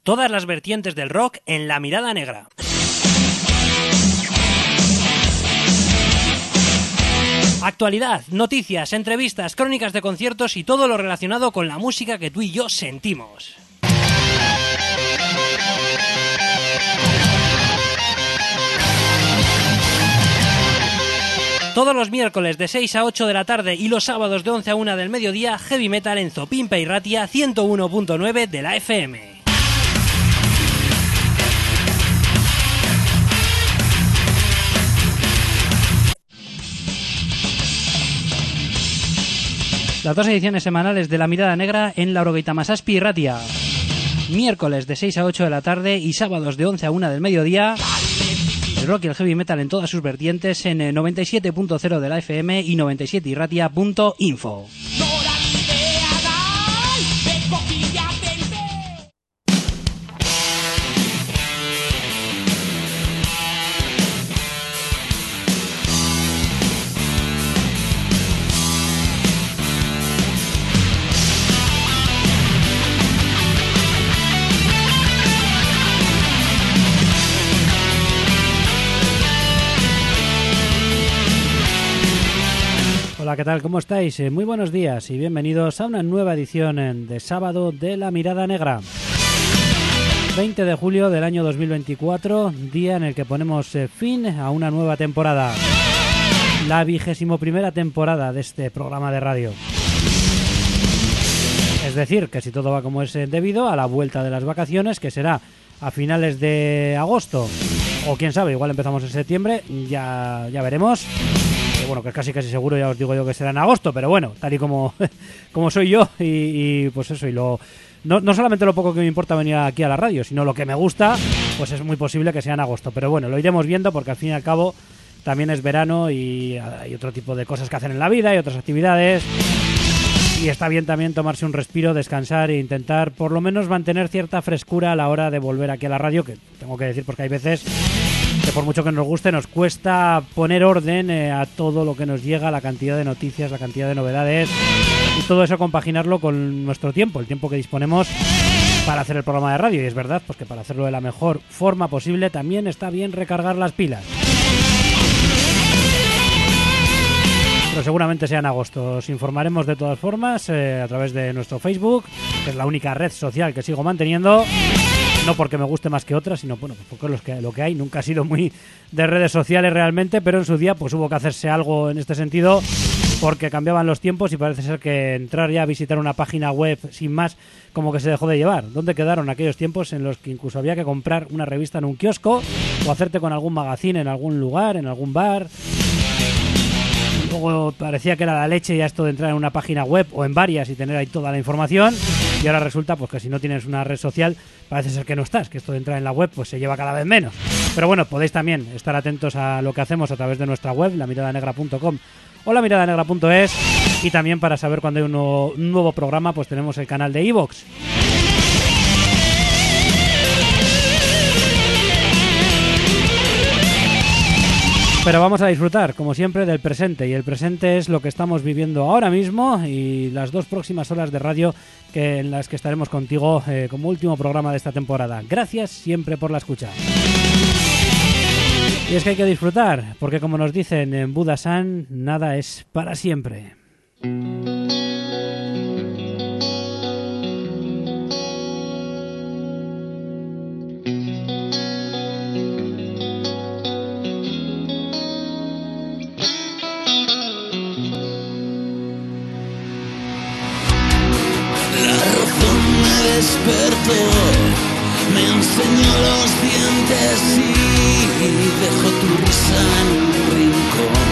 Todas las vertientes del rock en La Mirada Negra. Actualidad, noticias, entrevistas, crónicas de conciertos y todo lo relacionado con la música que tú y yo sentimos. Todos los miércoles de 6 a 8 de la tarde y los sábados de 11 a 1 del mediodía, Heavy Metal en Zopimpa y Ratia 101.9 de la FM. Las dos ediciones semanales de La Mirada Negra en Laurogeita Masazpi y Ratia. Miércoles de 6 a 8 de la tarde y sábados de 11 a 1 del mediodía. El rock y el heavy metal en todas sus vertientes en 97.0 de la FM y 97irratia.info. Hola, ¿qué tal? ¿Cómo estáis? Muy buenos días y bienvenidos a una nueva edición de sábado de La Mirada Negra. 20 de julio del año 2024, día en el que ponemos fin a una nueva temporada. La 21ª temporada de este programa de radio. Es decir, que si todo va como es debido, a la vuelta de las vacaciones, que será a finales de agosto, o quién sabe, igual empezamos en septiembre, ya veremos. Bueno, que es casi seguro, ya os digo yo que será en agosto, pero bueno, tal y como soy yo y pues eso, y no solamente lo poco que me importa venir aquí a la radio, sino lo que me gusta, pues es muy posible que sea en agosto, pero bueno, lo iremos viendo porque al fin y al cabo también es verano y hay otro tipo de cosas que hacer en la vida y otras actividades y está bien también tomarse un respiro, descansar e intentar por lo menos mantener cierta frescura a la hora de volver aquí a la radio, que tengo que decir porque hay veces que por mucho que nos guste, nos cuesta poner orden a todo lo que nos llega, la cantidad de noticias, la cantidad de novedades y todo eso compaginarlo con nuestro tiempo, el tiempo que disponemos para hacer el programa de radio. Y es verdad, pues que para hacerlo de la mejor forma posible también está bien recargar las pilas. Pero seguramente sea en agosto. Os informaremos de todas formas a través de nuestro Facebook, que es la única red social que sigo manteniendo. No porque me guste más que otras, sino bueno, porque lo que hay nunca ha sido muy de redes sociales realmente, pero en su día pues hubo que hacerse algo en este sentido porque cambiaban los tiempos y parece ser que entrar ya a visitar una página web sin más como que se dejó de llevar. ¿Dónde quedaron aquellos tiempos en los que incluso había que comprar una revista en un kiosco o hacerte con algún magazine en algún lugar, en algún bar? Luego parecía que era la leche ya esto de entrar en una página web o en varias y tener ahí toda la información. Y ahora resulta pues que si no tienes una red social parece ser que no estás, que esto de entrar en la web pues se lleva cada vez menos. Pero bueno, podéis también estar atentos a lo que hacemos a través de nuestra web, lamiradanegra.com o lamiradanegra.es, y también para saber cuando hay un nuevo programa pues tenemos el canal de iVoox. Pero vamos a disfrutar, como siempre, del presente. Y el presente es lo que estamos viviendo ahora mismo y las 2 próximas horas de radio en las que estaremos contigo como último programa de esta temporada. Gracias siempre por la escucha. Y es que hay que disfrutar, porque como nos dicen en Buda-san, nada es para siempre. Despertó, me enseñó los dientes y dejó tu risa en un rincón.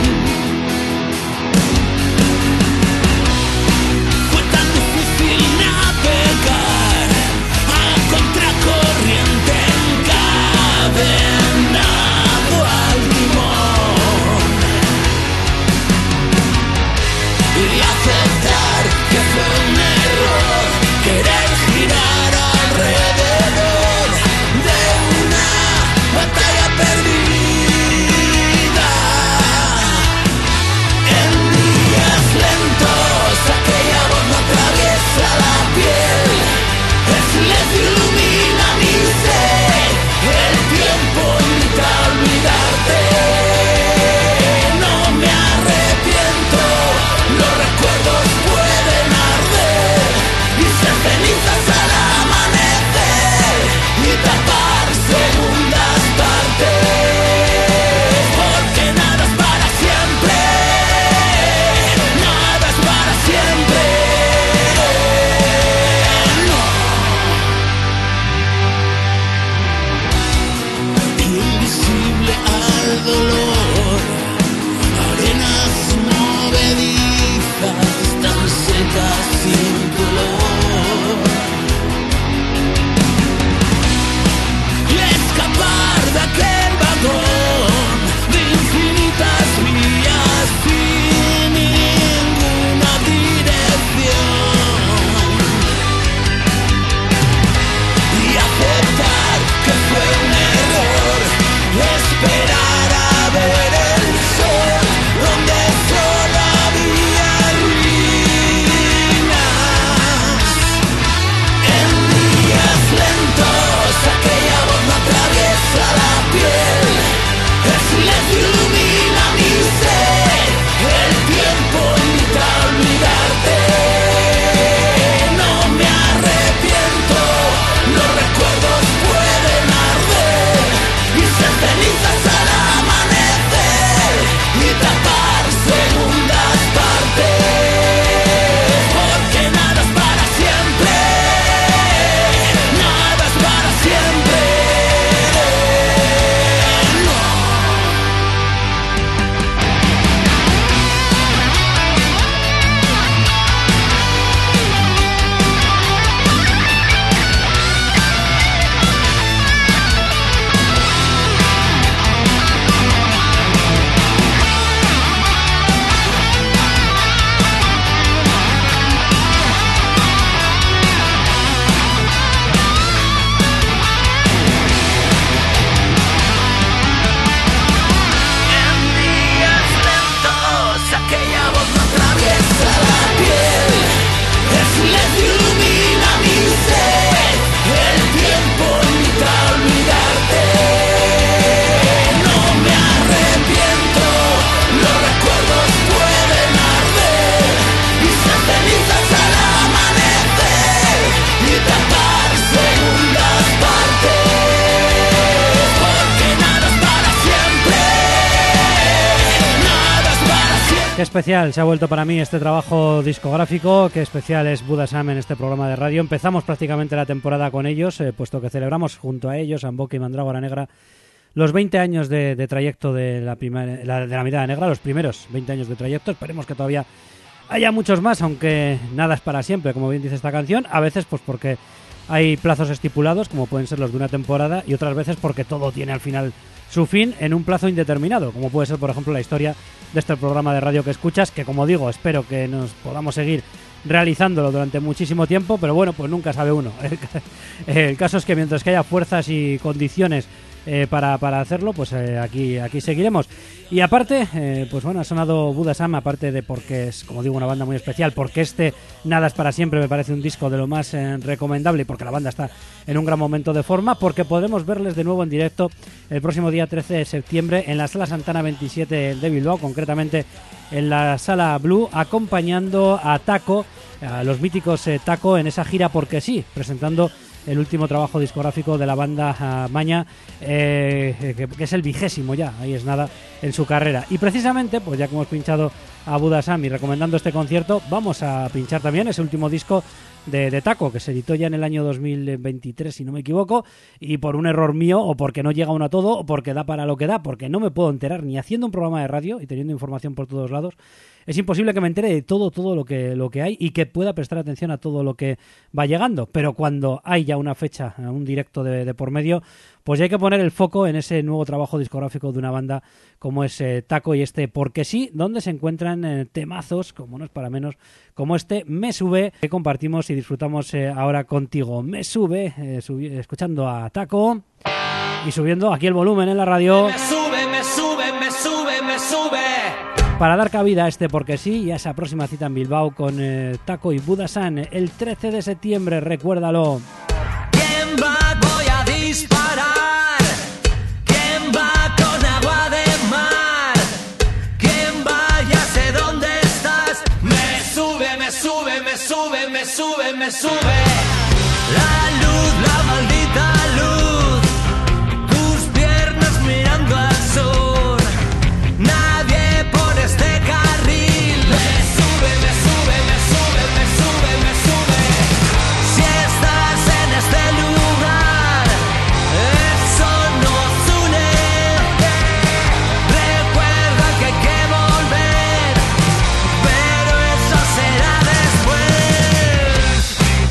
Fue tan difícil navegar a contracorriente encadenado al limón y aceptar que fue un error querer girar alrededor de una batalla perdida. qué especial se ha vuelto para mí este trabajo discográfico, qué especial es Buda Sam en este programa de radio. Empezamos prácticamente la temporada con ellos, puesto que celebramos junto a ellos, Amboca y Mandrágora Negra, los 20 años de trayecto de la Mirada Negra, los primeros 20 años de trayecto. Esperemos que todavía haya muchos más, aunque nada es para siempre, como bien dice esta canción. A veces pues porque hay plazos estipulados, como pueden ser los de una temporada, y otras veces porque todo tiene al final su fin en un plazo indeterminado, como puede ser, por ejemplo, la historia de este programa de radio que escuchas, que, como digo, espero que nos podamos seguir realizándolo durante muchísimo tiempo, pero bueno, pues nunca sabe uno. El caso es que mientras que haya fuerzas y condiciones para hacerlo, pues aquí seguiremos. Y aparte, pues bueno, ha sonado Buda Sam, aparte de porque es, como digo, una banda muy especial, porque Nada es para siempre me parece un disco de lo más recomendable, y porque la banda está en un gran momento de forma, porque podremos verles de nuevo en directo el próximo día 13 de septiembre en la Sala Santana 27 de Bilbao, concretamente en la Sala Blue, acompañando a Taco, a los míticos Taco, en esa gira Porque sí, presentando el último trabajo discográfico de la banda Maña, que es el 20º ya, ahí es nada, en su carrera. Y precisamente, pues ya que hemos pinchado a Buda Sam y recomendando este concierto, vamos a pinchar también ese último disco de Taco, que se editó ya en el año 2023, si no me equivoco, y por un error mío, o porque no llega uno a todo, o porque da para lo que da, porque no me puedo enterar ni haciendo un programa de radio y teniendo información por todos lados. Es imposible que me entere de todo lo que hay y que pueda prestar atención a todo lo que va llegando. Pero cuando hay ya una fecha, un directo de por medio, pues ya hay que poner el foco en ese nuevo trabajo discográfico de una banda como es Taco y este Porque sí, donde se encuentran temazos, como no es para menos, como este Me Sube, que compartimos y disfrutamos ahora contigo. Me Sube, escuchando a Taco y subiendo aquí el volumen en la radio. Me sube, me sube, me sube, me sube. Para dar cabida a este Porque sí y a esa próxima cita en Bilbao con Taco y Buda Sam el 13 de septiembre, recuérdalo. ¿Quién va? Voy a disparar. ¿Quién va con agua de mar? ¿Quién va? Ya sé dónde estás. Me sube, me sube, me sube, me sube, me sube. La luz, la maldita luz. Tus piernas mirando al sur. Nadie por este carril. Me sube, me sube, me sube, me sube, me sube. Si estás en este lugar, eso nos une. Recuerda que hay que volver, pero eso será después.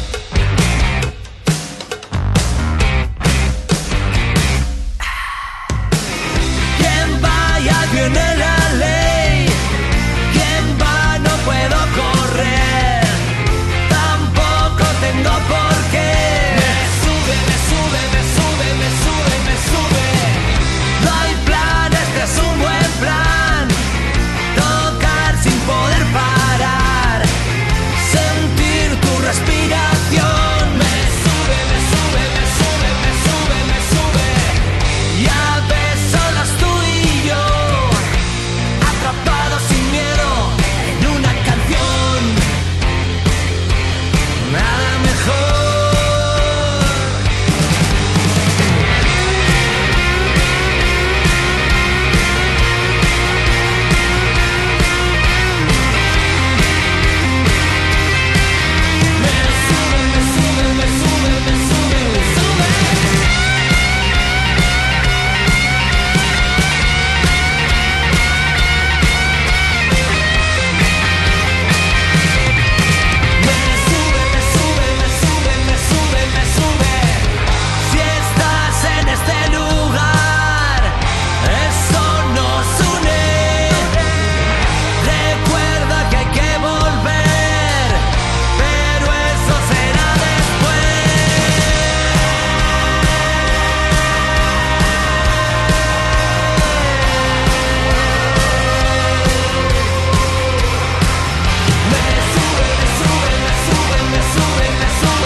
¿Quién va? Ya viene la ley. ¿Quién va? No puedo correr. Tampoco tengo por qué. Me sube, me sube, me sube, me sube, me sube. No hay plan, este es un buen plan. Tocar sin poder parar. Sentir tu respiración. Me sube, me sube, me sube, me sube, me sube. Y a veces solas tú y yo, atrapados sin miedo en una canción. Nada mejor. Me sube, me sube, me sube, me sube, me sube. Me sube, me sube, me sube, me sube, me sube. Si estás en este lugar, eso nos une. Recuerda que hay que volver, pero eso será después. Me sube, me sube, me sube, me sube, me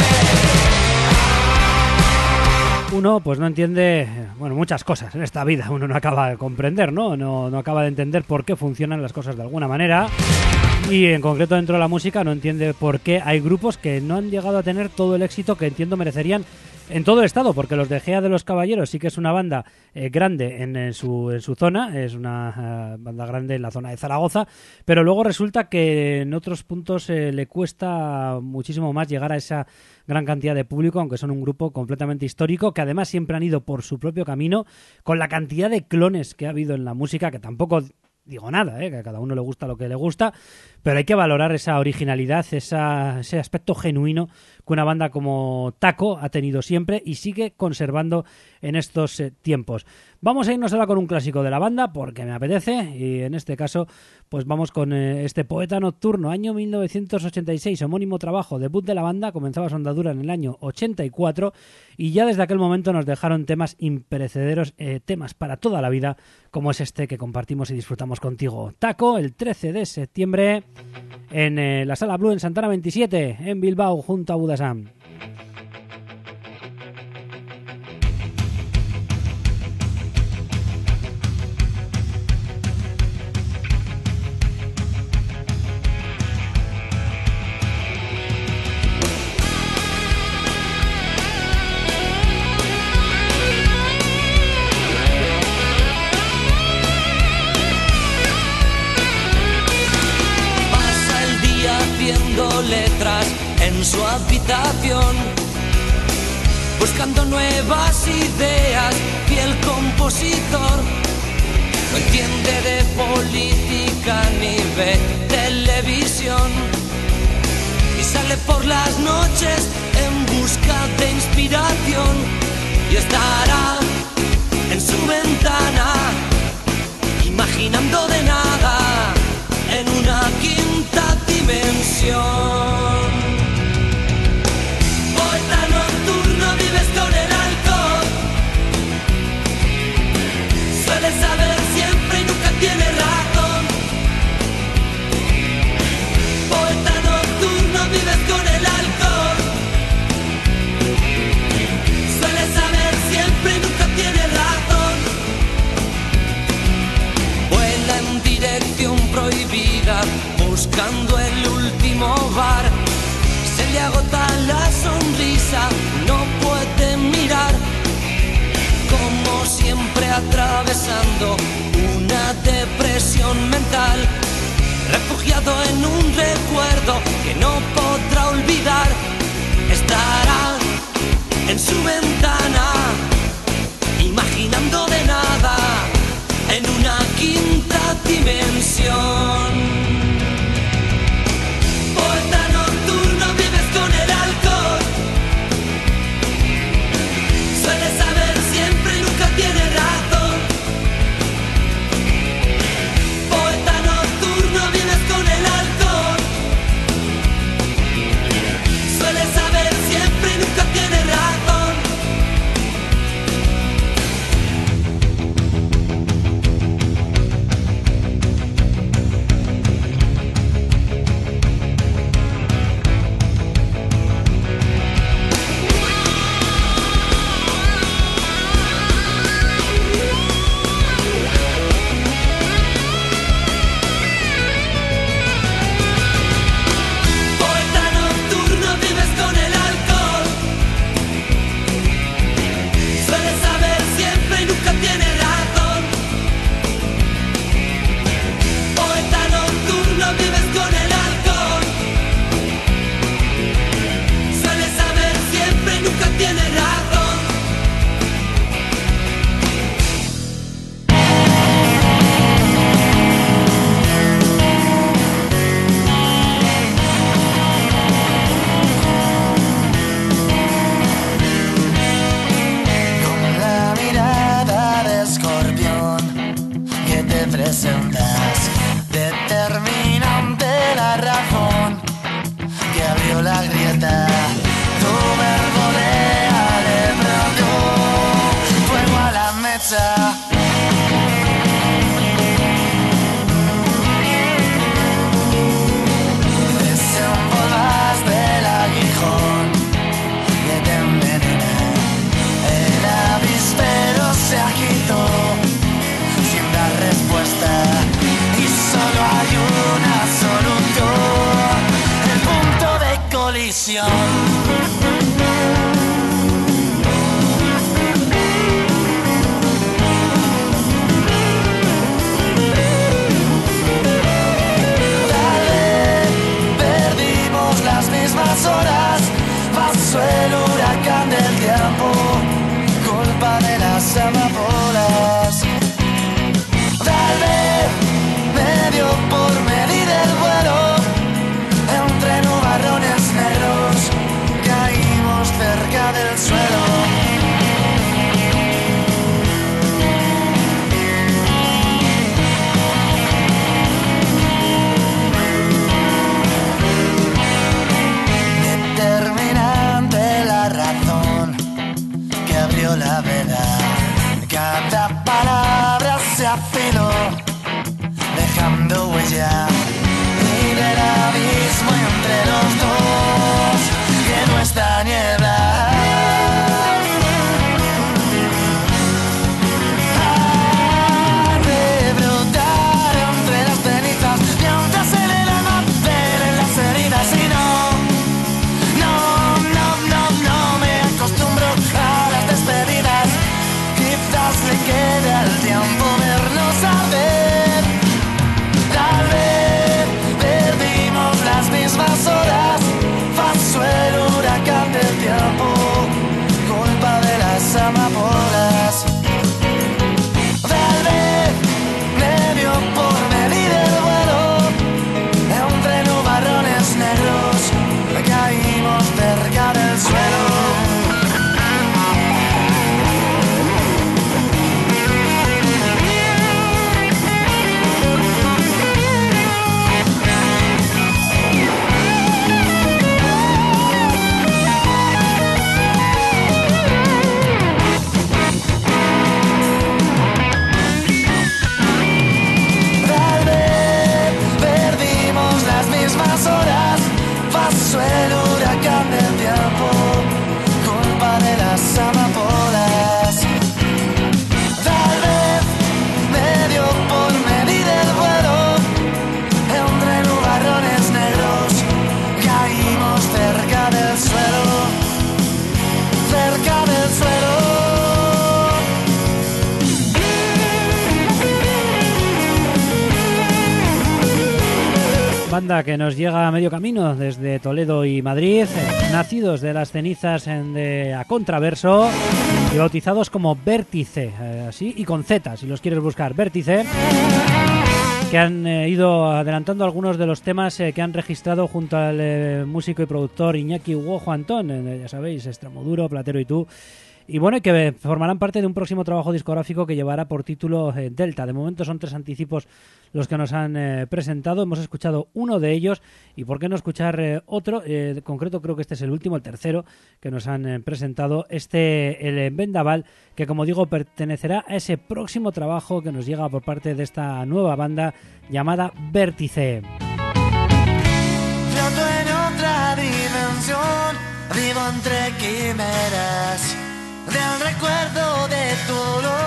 sube. Uno pues no entiende, bueno, muchas cosas en esta vida, uno no acaba de comprender, ¿no? No acaba de entender por qué funcionan las cosas de alguna manera, y en concreto dentro de la música no entiende por qué hay grupos que no han llegado a tener todo el éxito que entiendo merecerían en todo el estado, porque los de Gea de los Caballeros sí que es una banda grande en su zona, es una banda grande en la zona de Zaragoza, pero luego resulta que en otros puntos le cuesta muchísimo más llegar a esa gran cantidad de público, aunque son un grupo completamente histórico, que además siempre han ido por su propio camino, con la cantidad de clones que ha habido en la música, que tampoco digo nada, que a cada uno le gusta lo que le gusta, pero hay que valorar esa originalidad, ese aspecto genuino que una banda como Taco ha tenido siempre y sigue conservando en estos tiempos. Vamos a irnos ahora con un clásico de la banda porque me apetece, y en este caso pues vamos con este Poeta Nocturno, año 1986, homónimo trabajo, debut de la banda, comenzaba su andadura en el año 84 y ya desde aquel momento nos dejaron temas imperecederos, temas para toda la vida, como es este que compartimos y disfrutamos contigo. Taco, el 13 de septiembre en la Sala Blue en Santana 27, en Bilbao, junto a Budasam. Letras en su habitación, buscando nuevas ideas, fiel compositor, no entiende de política ni ve televisión y sale por las noches en busca de inspiración y estará en su ventana imaginando de nada en una quinta dimensión. Poeta nocturno, vives con el alcohol, sueles saber siempre y nunca tienes razón. Poeta nocturno, vives con el alcohol, sueles saber siempre y nunca tienes razón. Vuela en dirección prohibida, buscando el último bar, se le agota la sonrisa, no puede mirar, como siempre atravesando una depresión mental, refugiado en un recuerdo que no podrá olvidar, estará en su ventana, imaginando de nada, en una quinta dimensión. Poeta nocturno, vives con el alcohol, sueles saber siempre y nunca tienes razón. Poeta nocturno, vives con el alcohol, sueles saber siempre y nunca tienes razón. cambió la verdad. Cada palabra se afiló, dejando huella. Y del abismo entre los dos llenó esta niebla. Queda el tiempo vernos arder. Tal vez perdimos las mismas horas. Pasó el huracán del tiempo, culpa de las amapolas. Tal vez me dio por medir el vuelo. Entre nubarrones negros caímos cerca del suelo. Horas pasó el huracán del tiempo, culpa de las amapolas. Tal vez me dio por medir el vuelo. Entre nubarrones negros caímos cerca del suelo, cerca del suelo. Banda que nos llega a medio camino desde Toledo y Madrid, nacidos de las cenizas de A Contraverso y bautizados como Vértice, así y con Z, si los quieres buscar, Vértice, que han ido adelantando algunos de los temas que han registrado junto al músico y productor Iñaki Guojo Antón, ya sabéis, Extremoduro, Platero y tú. Y bueno, que formarán parte de un próximo trabajo discográfico que llevará por título Delta. De momento son 3 anticipos los que nos han presentado. Hemos escuchado uno de ellos y por qué no escuchar otro. En concreto creo que este es el último, el tercero que nos han presentado. El Vendaval, que como digo pertenecerá a ese próximo trabajo que nos llega por parte de esta nueva banda llamada Vértice. Floto en otra dimensión, vivo entre quimeras del recuerdo de tu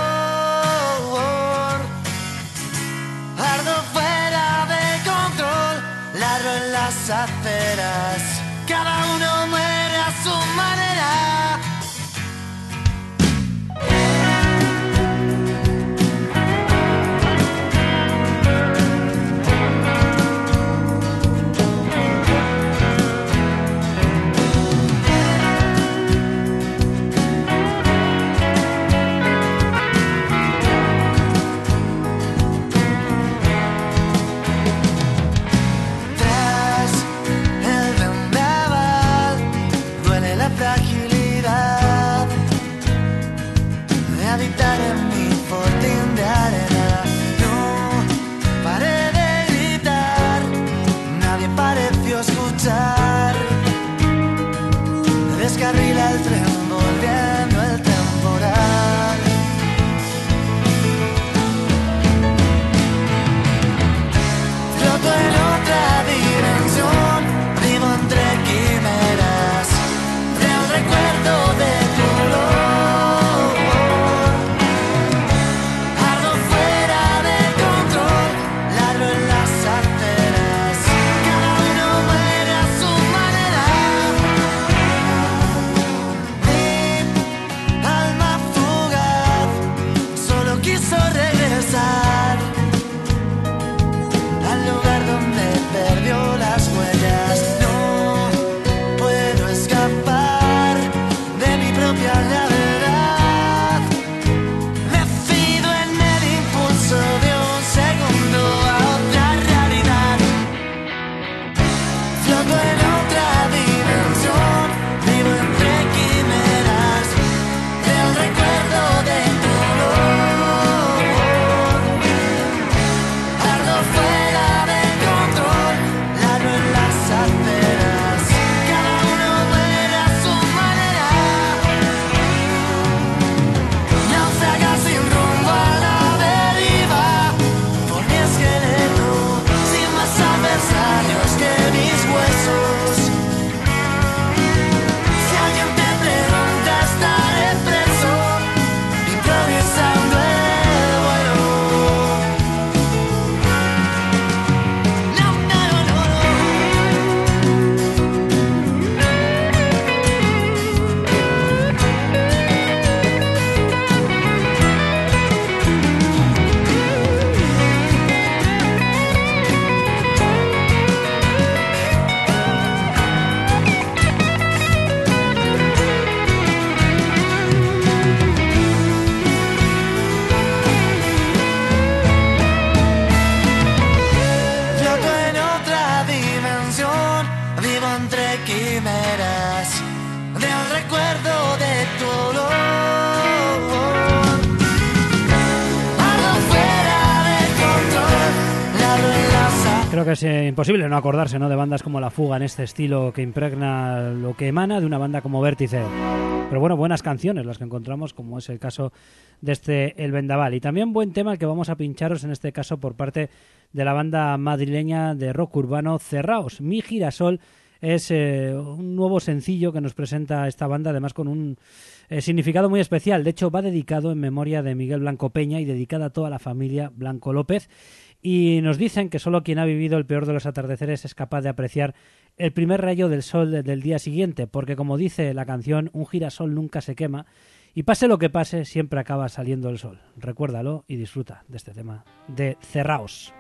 olor. Ardo fuera de control, ladro en las aceras. Cada uno muere a su manera. Habitar en mi fortín de arena. No paré de gritar, nadie pareció escuchar. Descarrila el tren volviendo el temporal. Floto en otra dimensión, vivo entre quimeras del recuerdo de tu olor. creo que es imposible no acordarse, ¿no?, de bandas como La Fuga en este estilo que impregna lo que emana de una banda como Vértice. Pero bueno, buenas canciones las que encontramos, como es el caso de este El Vendaval. Y también buen tema el que vamos a pincharos en este caso por parte de la banda madrileña de rock urbano Cerraos. Mi Girasol es un nuevo sencillo que nos presenta esta banda, además con un significado muy especial. De hecho, va dedicado en memoria de Miguel Blanco Peña y dedicada a toda la familia Blanco López. Y nos dicen que solo quien ha vivido el peor de los atardeceres es capaz de apreciar el primer rayo del sol del día siguiente, porque como dice la canción, un girasol nunca se quema y pase lo que pase, siempre acaba saliendo el sol. Recuérdalo y disfruta de este tema de Cerraos.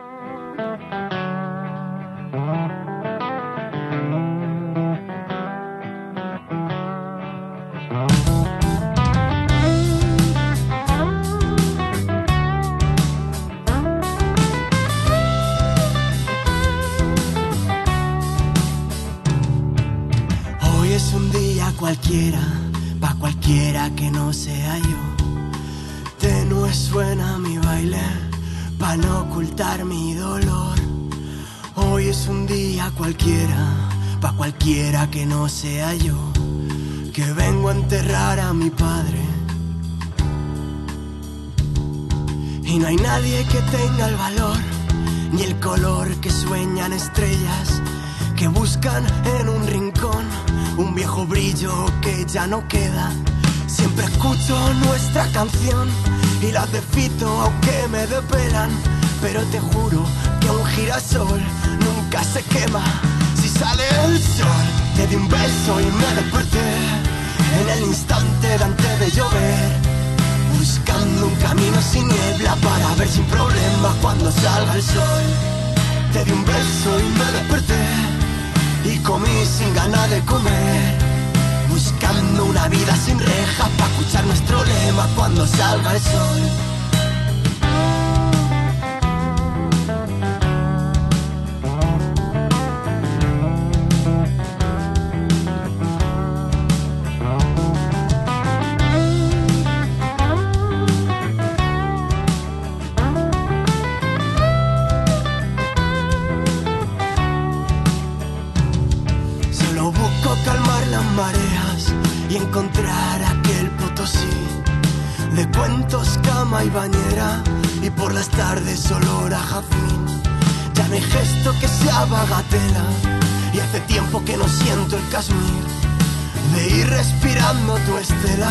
Es un día cualquiera, pa' cualquiera que no sea yo. Tenue suena mi baile, pa' no ocultar mi dolor. Hoy es un día cualquiera, pa' cualquiera que no sea yo, que vengo a enterrar a mi padre. Y no hay nadie que tenga el valor, ni el color que sueñan estrellas, que buscan en un rincón un viejo brillo que ya no queda. Siempre escucho nuestra canción y las de Fito aunque me depelan, pero te juro que un girasol nunca se quema. Si sale el sol, te di un beso y me desperté en el instante de antes de llover, buscando un camino sin niebla para ver sin problemas cuando salga el sol. Te di un beso y me desperté y comí sin ganas de comer, buscando una vida sin rejas para escuchar nuestro lema cuando salga el sol. Mareas y encontrar aquel Potosí de cuentos, cama y bañera, y por las tardes olor a jazmín. Ya no hay gesto que sea bagatela y hace tiempo que no siento el Kashmir de ir respirando tu estela.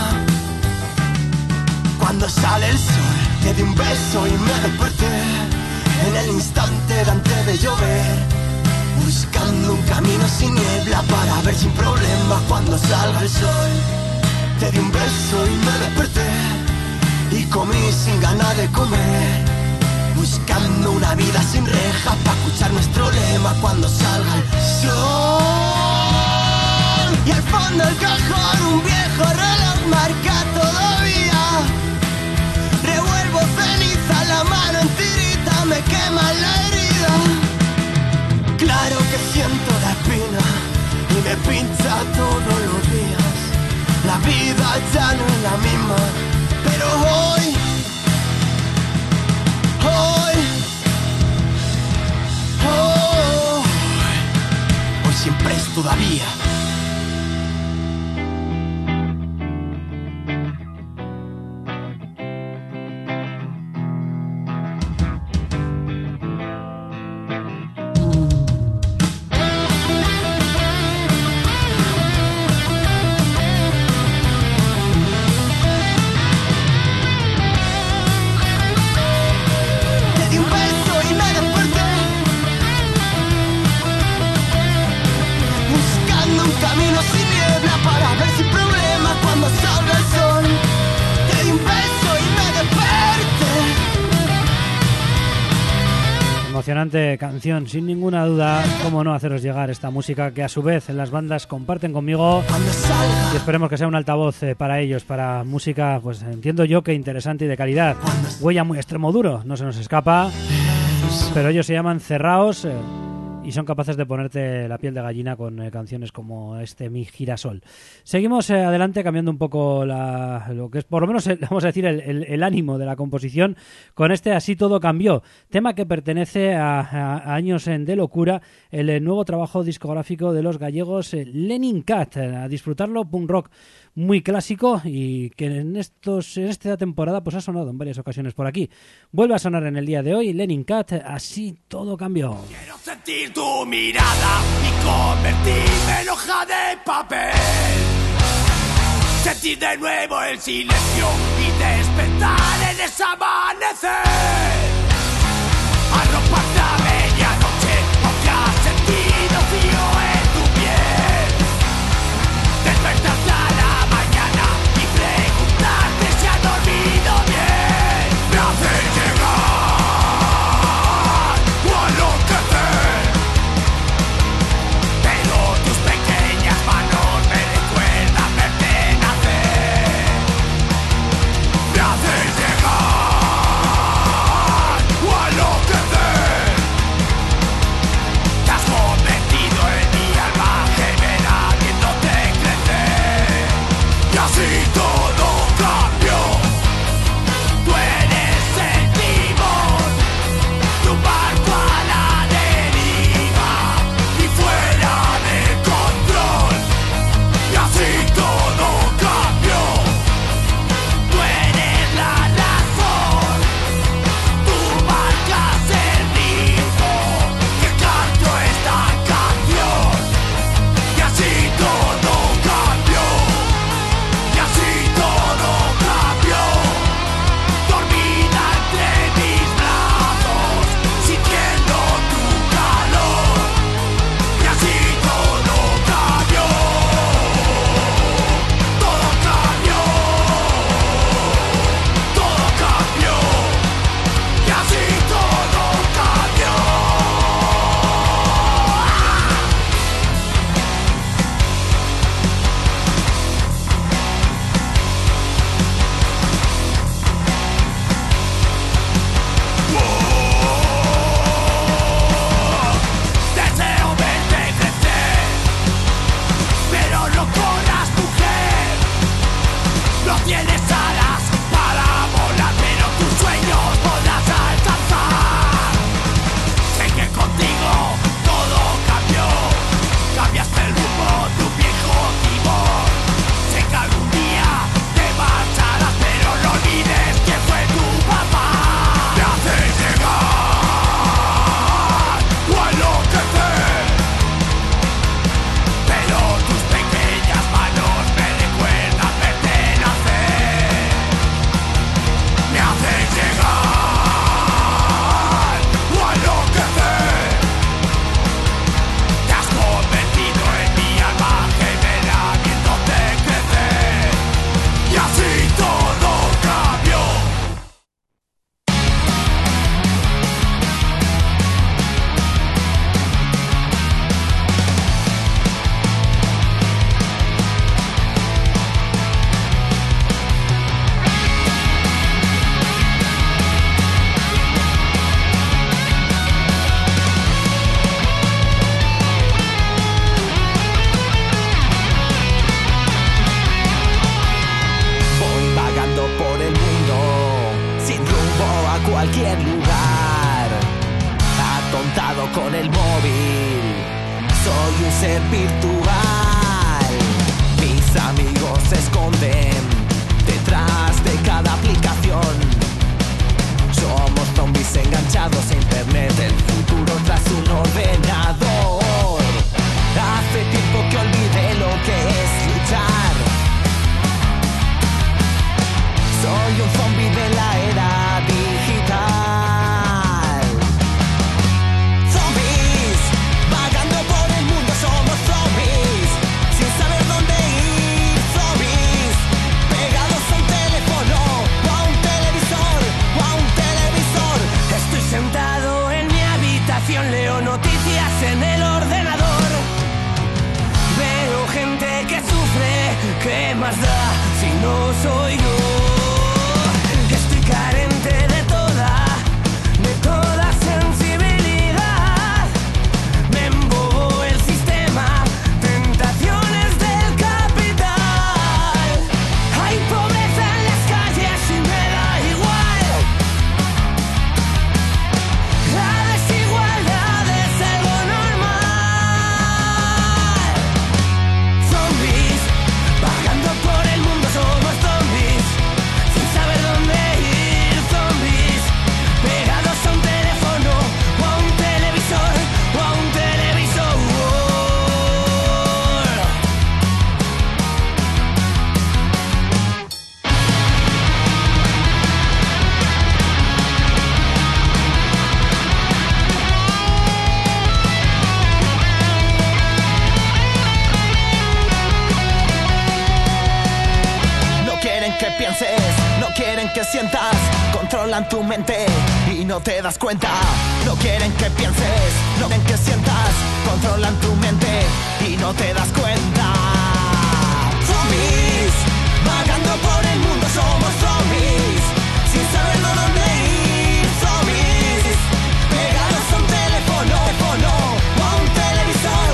Cuando sale el sol te di un beso y me desperté en el instante de antes de llover, buscando un camino sin niebla para ver sin problemas cuando salga el sol. Te di un beso y me desperté y comí sin ganas de comer, buscando una vida sin rejas para escuchar nuestro lema cuando salga el sol. Y al fondo del cajón un viejo reloj marca todavía. Revuelvo ceniza, la mano en tirita me quema la herida. Claro que siento la espina y me pincha todos los días. La vida ya no es la misma, pero hoy siempre es todavía. Emocionante canción, sin ninguna duda. Cómo no haceros llegar esta música que a su vez las bandas comparten conmigo, y esperemos que sea un altavoz para ellos, para música, pues entiendo yo que interesante y de calidad. Huella muy extremo duro, no se nos escapa, pero ellos se llaman Cerraos y son capaces de ponerte la piel de gallina con canciones como Mi Girasol. Seguimos adelante, cambiando un poco lo que es, por lo menos, vamos a decir, el ánimo de la composición con Así todo cambió, tema que pertenece a años de locura, el nuevo trabajo discográfico de los gallegos Lenin Cat. A disfrutarlo, punk rock muy clásico y que en esta temporada pues ha sonado en varias ocasiones por aquí. Vuelve a sonar en el día de hoy Lenin Cat, Así todo cambió. Quiero sentir tu mirada y convertirme en hoja de papel. Sentir de nuevo el silencio y despertar en ese amanecer. Arropar la medianoche porque has sentido frío en tu piel. Despertarte a la mañana y preguntarte si has dormido bien. Me hace llegar o enloquecer, pero tus pequeñas manos me recuerdan verte nacer. Me hace llegar o enloquecer. Te has convertido en mi alma gemela viéndote crecer. Y así todo cambió. Tú eres el timón, tu barco a la deriva y fuera de control. Y así todo cambió. Tú eres la razón, tú marcas el ritmo que canto esta canción. Y así todo cambió. Y así todo cambió. Dormida entre mis brazos, sintiendo tu calor. Y así todo cambió. Todo cambió. Todo cambió. Y así todo cambió. Deseo verte crecer, pero no corras, mujer. No tienes alas para volar, pero tus sueños podrás alcanzar. Sé que contigo todo cambió. Cambiaste el rumbo de un viejo timón. Sé que algún día te marcharás, pero no olvides que fue tu papá. Te hace llegar o enloquecer, pero tus pequeñas manos me recuerdan verte nacer. Me hace llegar o enloquecer. Te has convertido en mi alma gemela viéndote crecer. Y así todo cambió. Voy vagando por el mundo, sin rumbo a cualquier lugar. Atontado con el móvil, soy un ser virtual. Mis amigos se esconden detrás de cada aplicación. Somos zombies enganchados a internet, el futuro tras un ordenador. Hace tiempo que olvidé lo que es luchar. Soy un zombie de la era digital. Zombies, vagando por el mundo, somos zombies, sin saber dónde ir. Zombies, pegados a un teléfono, o a un televisor, o a un televisor. Estoy sentado en mi habitación, leo noticias en el ordenador. Veo gente que sufre, ¿qué más da si no soy yo? pienses, no quieren que sientas, controlan tu mente y no te das cuenta. No quieren que pienses, no quieren que sientas, controlan tu mente y no te das cuenta. Zombies, vagando por el mundo somos zombies, sin saber dónde ir. Zombies, pegados a un teléfono, o a un televisor,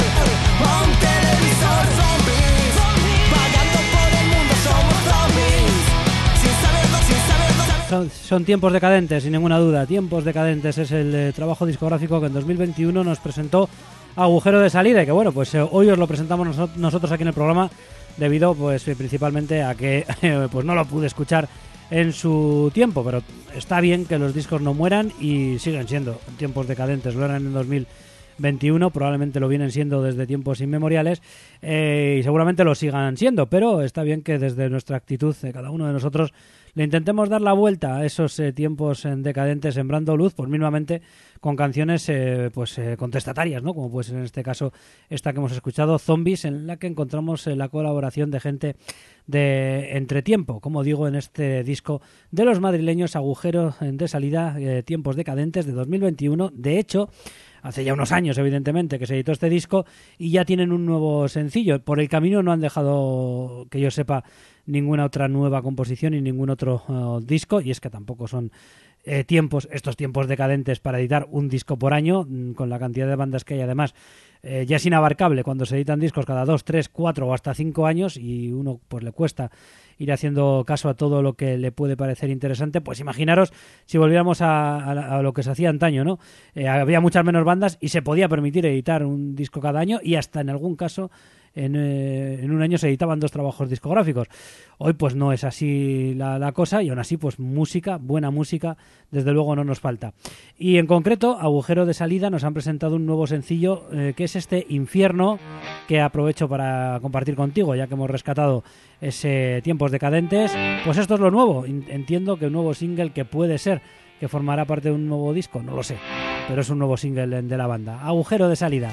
zombies, vagando por el mundo somos zombies, sin saber dónde. Son tiempos decadentes, sin ninguna duda. Tiempos decadentes es el trabajo discográfico que en 2021 nos presentó Agujero de Salida, y que bueno, pues hoy os lo presentamos nosotros aquí en el programa, debido pues principalmente a que pues no lo pude escuchar en su tiempo, pero está bien que los discos no mueran y siguen siendo tiempos decadentes. Lo eran en 2021, probablemente lo vienen siendo desde tiempos inmemoriales, y seguramente lo sigan siendo, pero está bien que desde nuestra actitud, cada uno de nosotros, le intentemos dar la vuelta a esos tiempos decadentes, sembrando luz, pues mínimamente con canciones contestatarias, ¿no? Como pues en este caso esta que hemos escuchado, Zombies, en la que encontramos la colaboración de gente de Entretiempo, como digo, en este disco de los madrileños Agujero de Salida, tiempos decadentes, de 2021. De hecho, hace ya unos años, evidentemente, que se editó este disco y ya tienen un nuevo sencillo. Por el camino no han dejado, que yo sepa, ninguna otra nueva composición y ningún otro disco, y es que tampoco son estos tiempos decadentes para editar un disco por año, con la cantidad de bandas que hay. Además, ya es inabarcable cuando se editan discos cada 2, 3, 4 o hasta 5 años, y uno pues le cuesta ir haciendo caso a todo lo que le puede parecer interesante. Pues imaginaros si volviéramos a lo que se hacía antaño, ¿no? Había muchas menos bandas y se podía permitir editar un disco cada año, y hasta en algún caso en un año se editaban 2 trabajos discográficos. Hoy pues no es así la cosa, y aún así pues música, buena música, desde luego no nos falta. Y en concreto, Agujero de Salida nos han presentado un nuevo sencillo, que es este Infierno, que aprovecho para compartir contigo, ya que hemos rescatado ese tiempos decadentes. Pues esto es lo nuevo. Entiendo que un nuevo single, que puede ser que formará parte de un nuevo disco, no lo sé, pero es un nuevo single de la banda. Agujero de Salida.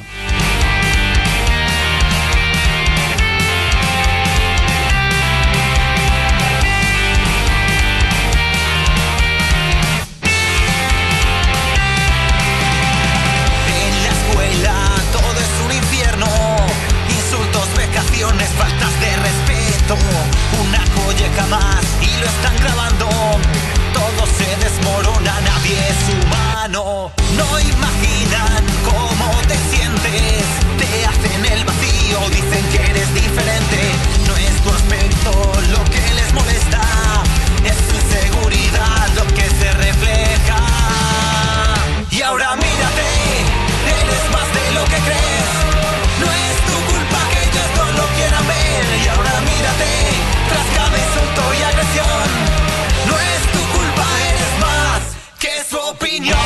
Faltas de respeto, una colleja más y lo están grabando. Todo se desmorona, nadie es humano. No imaginan cómo te sientes, te hacen el vacío, dicen que eres diferente. No es tu aspecto lo que les molesta, es tu inseguridad lo que se refleja. Y ahora mírate, eres más de lo que crees. No es tu culpa que ellos no lo quieran ver. Y ahora mírate, tras cada insulto y agresión. No es tu culpa, eres más que su opinión.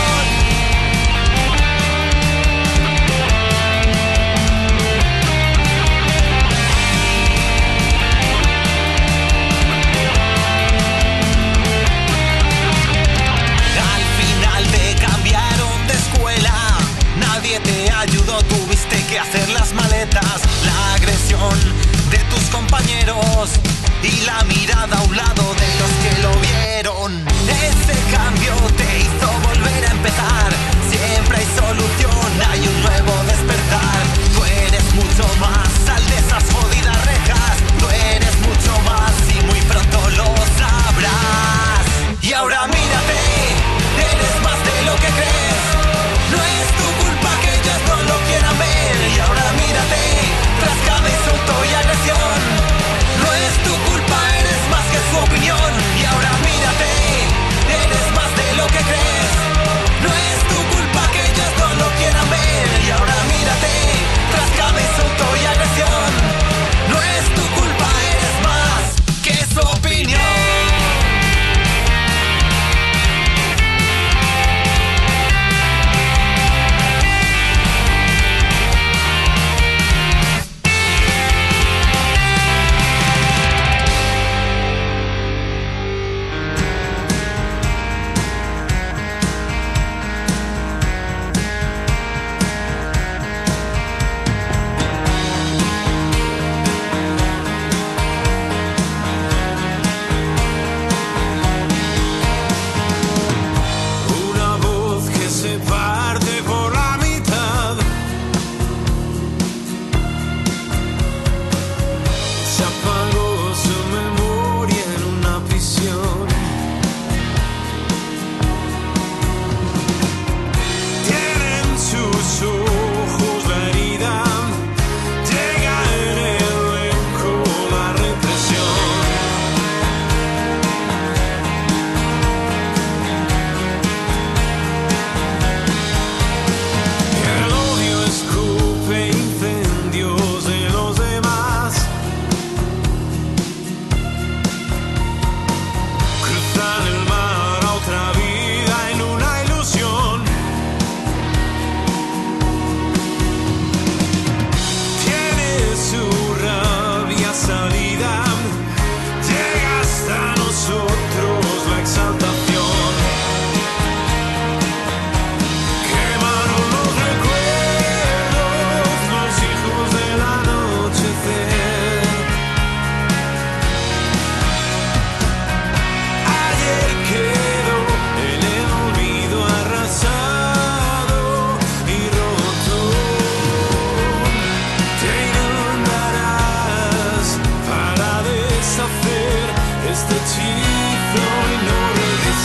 Al final te cambiaron de escuela, nadie te ayudó, tuviste que hacer las maletas. La agresión de tus compañeros y la mirada a un lado de los que lo vieron. Ese cambio te hizo volver a empezar. Siempre hay solución, hay un nuevo despertar. Tú eres mucho más, sal de esas jodidas rejas. Tú eres mucho más y muy pronto lo sabrás. Y ahora mírate, eres más de lo que crees. No es tu culpa que ellos no lo quieran ver. Y ahora mírate, tras cada insulto y agresión. No es tu culpa, eres más que su opinión.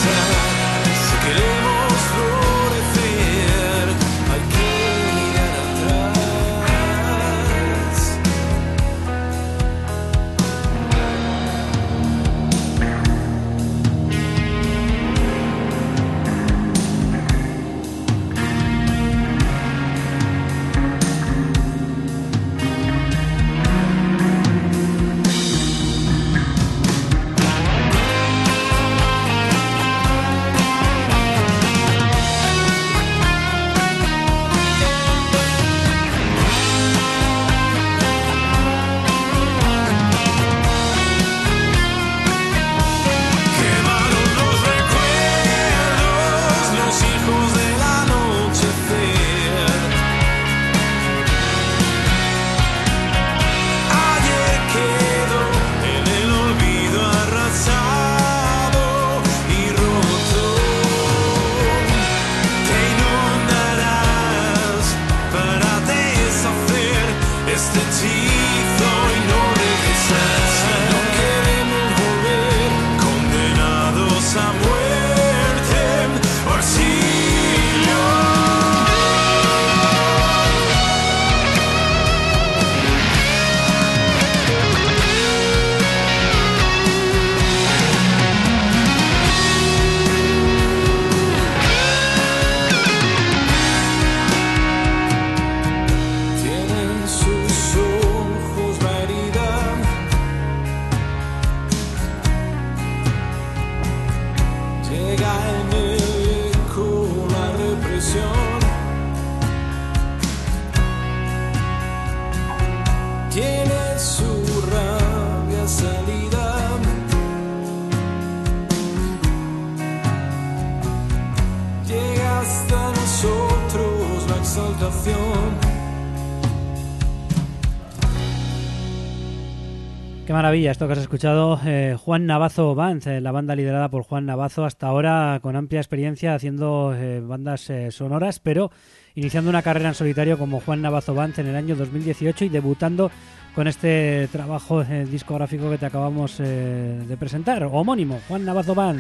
Qué maravilla esto que has escuchado. Juan Navazo Band, la banda liderada por Juan Navazo, hasta ahora con amplia experiencia haciendo bandas sonoras, pero iniciando una carrera en solitario como Juan Navazo Band en el año 2018 y debutando con este trabajo discográfico que te acabamos de presentar, homónimo, Juan Navazo Band.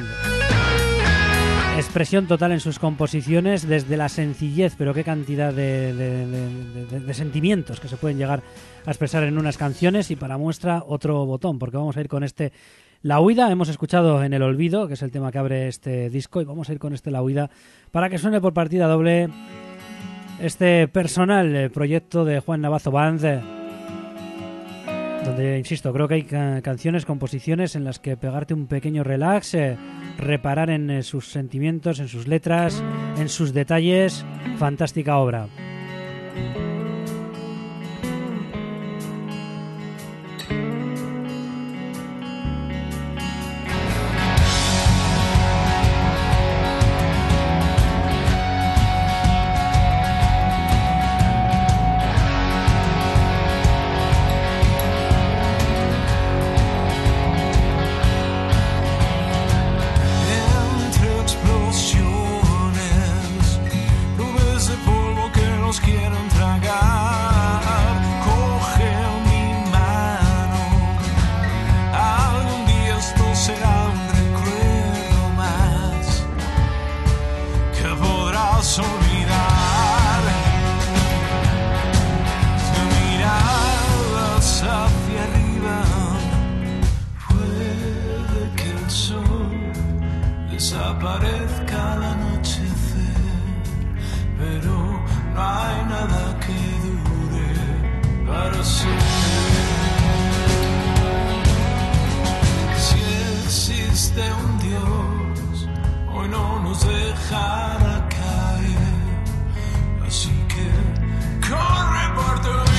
Expresión total en sus composiciones, desde la sencillez, pero qué cantidad de sentimientos que se pueden llegar a expresar en unas canciones. Y para muestra, otro botón, porque vamos a ir con este La Huida. Hemos escuchado En el Olvido, que es el tema que abre este disco, y vamos a ir con este La Huida para que suene por partida doble este personal proyecto de Juan Navazo Band, donde, insisto, creo que hay canciones, composiciones en las que pegarte un pequeño relax, reparar en sus sentimientos, en sus letras, en sus detalles. Fantástica obra. Desaparezca al anochecer, pero no hay nada que dure para siempre. Si existe un Dios, hoy no nos dejará caer, así que corre por tu vida.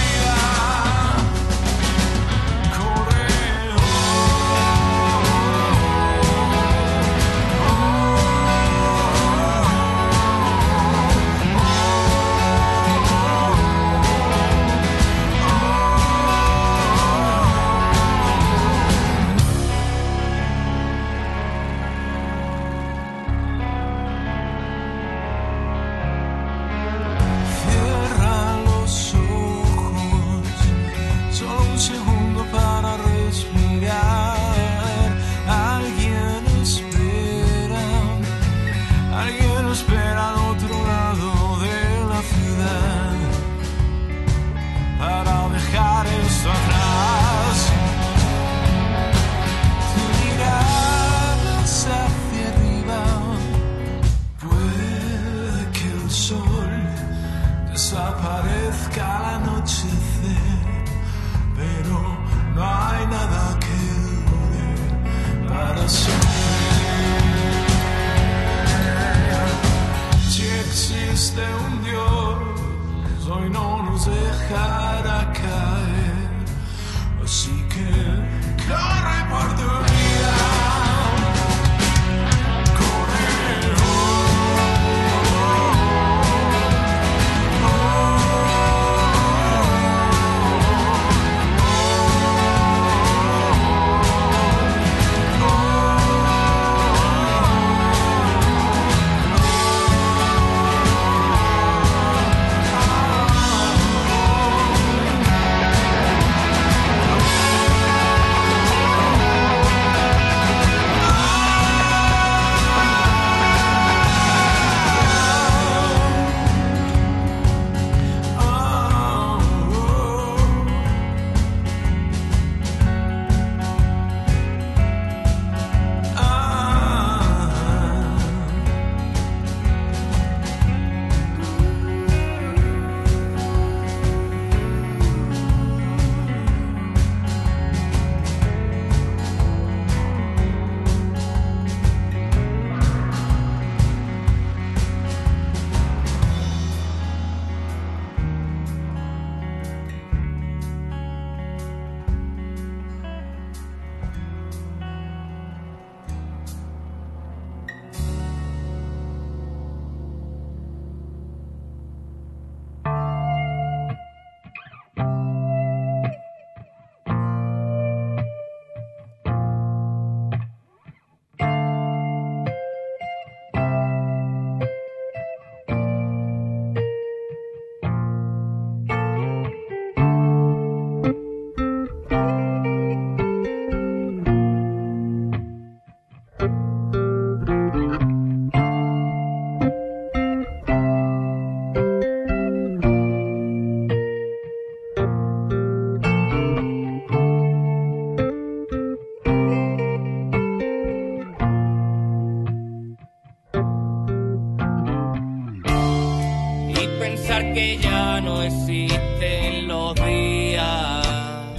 que ya no existen los días.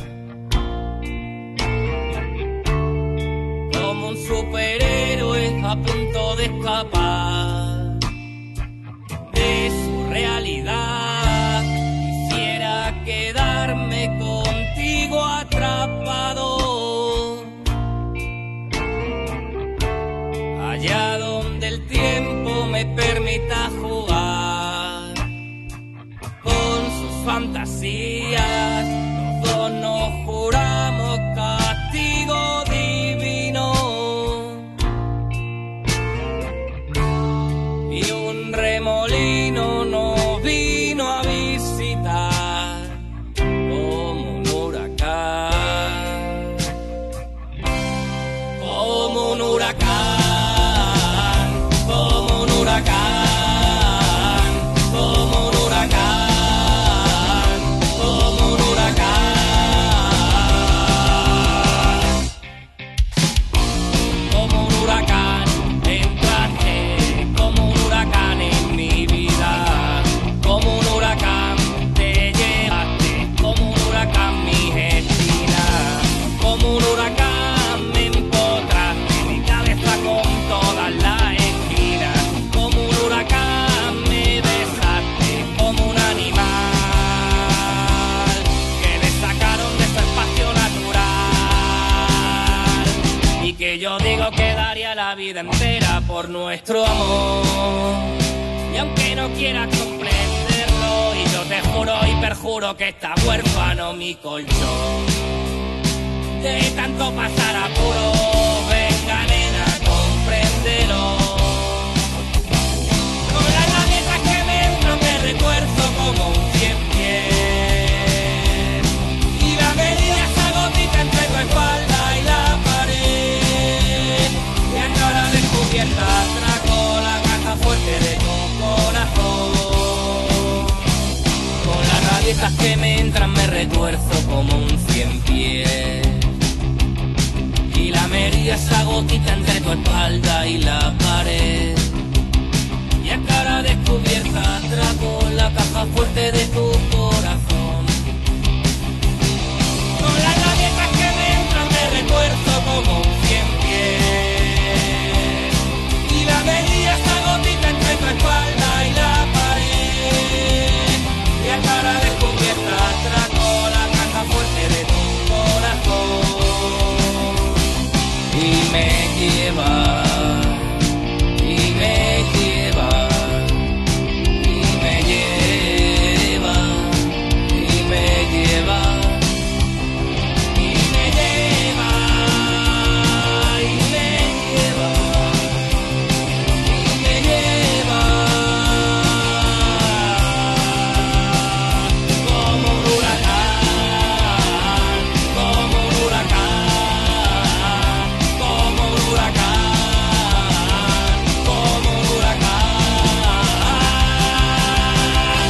Como un superhéroe a punto de escapar de su realidad, quisiera quedarme contigo atrapado, allá donde el tiempo me permita jugar con sus fantasías. Los dos nos juramos castigo divino y un remolino nos vino a visitar como un huracán, como un huracán, como un huracán, como un huracán, como un huracán, como un huracán, entraste como un huracán en mi vida, como un huracán te llevaste, como un huracán mi esquina, como un huracán me empotraste mi cabeza con todas las esquinas, como un huracán me besaste como un animal que le sacaron de su espacio natural y que yo digo que daría la vida entera por nuestro amor. Y aunque no quieras comprenderlo, y yo te juro y perjuro que está huérfano mi colchón, de tanto pasar apuro, venga nena, compréndelo. Con las rabietas que me entran me retuerzo como un cien pies, y la medida esa gotita entre tu espalda y la pared, y a cara descubierta atraco la caja fuerte de tu corazón. Con las rabietas que me entran me retuerzo como un cien pies, y la medida esa gotita entre tu espalda y la pared, y a cara descubierta atraco la caja fuerte de tu corazón. Con las rabietas que me entran me retuerzo como un cien pies, y la medida esa gotita entre tu espalda y la pared, y a cara descubierta atraco la caja fuerte de tu corazón. Y me lleva, y me lleva, y me lleva, y me lleva, y me lleva, y me lleva, y me lleva, como un huracán, como un huracán, como un huracán, como un huracán.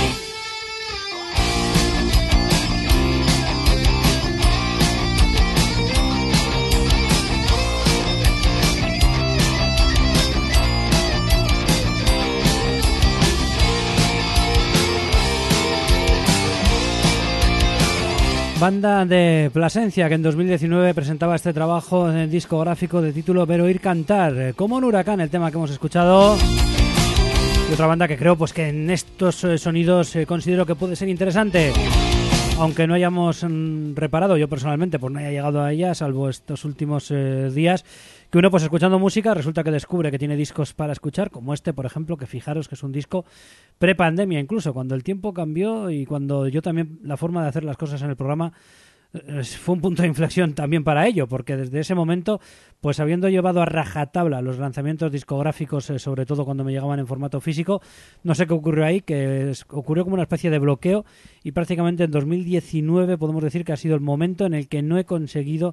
Banda de Plasencia, que en 2019 presentaba este trabajo discográfico de título Ver Oír Cantar, como un huracán, el tema que hemos escuchado. Y otra banda que creo pues que en estos sonidos considero que puede ser interesante, aunque no hayamos reparado, yo personalmente pues no haya llegado a ella, salvo estos últimos días, que uno pues escuchando música resulta que descubre que tiene discos para escuchar, como este por ejemplo, que fijaros que es un disco prepandemia, incluso cuando el tiempo cambió y cuando yo también la forma de hacer las cosas en el programa fue un punto de inflexión también para ello, porque desde ese momento, pues habiendo llevado a rajatabla los lanzamientos discográficos, sobre todo cuando me llegaban en formato físico, no sé qué ocurrió ahí, que ocurrió como una especie de bloqueo, y prácticamente en 2019 podemos decir que ha sido el momento en el que no he conseguido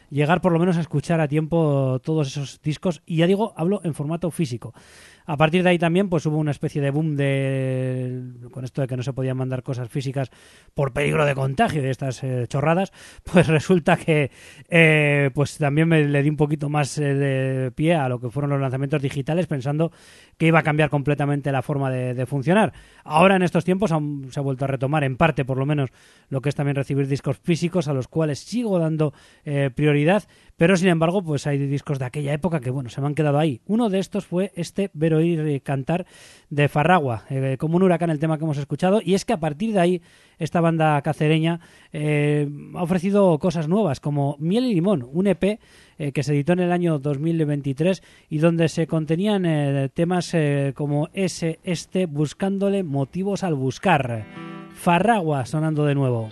llegar por lo menos a escuchar a tiempo todos esos discos, y ya digo, hablo en formato físico. A partir de ahí también pues hubo una especie de boom con esto de que no se podían mandar cosas físicas por peligro de contagio y estas chorradas. Pues resulta que pues también le di un poquito más de pie a lo que fueron los lanzamientos digitales, pensando que iba a cambiar completamente la forma de funcionar. Ahora en estos tiempos se ha vuelto a retomar, en parte por lo menos, lo que es también recibir discos físicos, a los cuales sigo dando prioridad, pero sin embargo pues hay discos de aquella época que bueno, se me han quedado ahí. Uno de estos fue este Ver Oír Cantar de Farragua, como un huracán, el tema que hemos escuchado, y es que a partir de ahí esta banda cacereña ha ofrecido cosas nuevas como Miel y Limón, un EP que se editó en el año 2023 y donde se contenían temas como este Buscándole motivos al buscar. Farragua sonando de nuevo.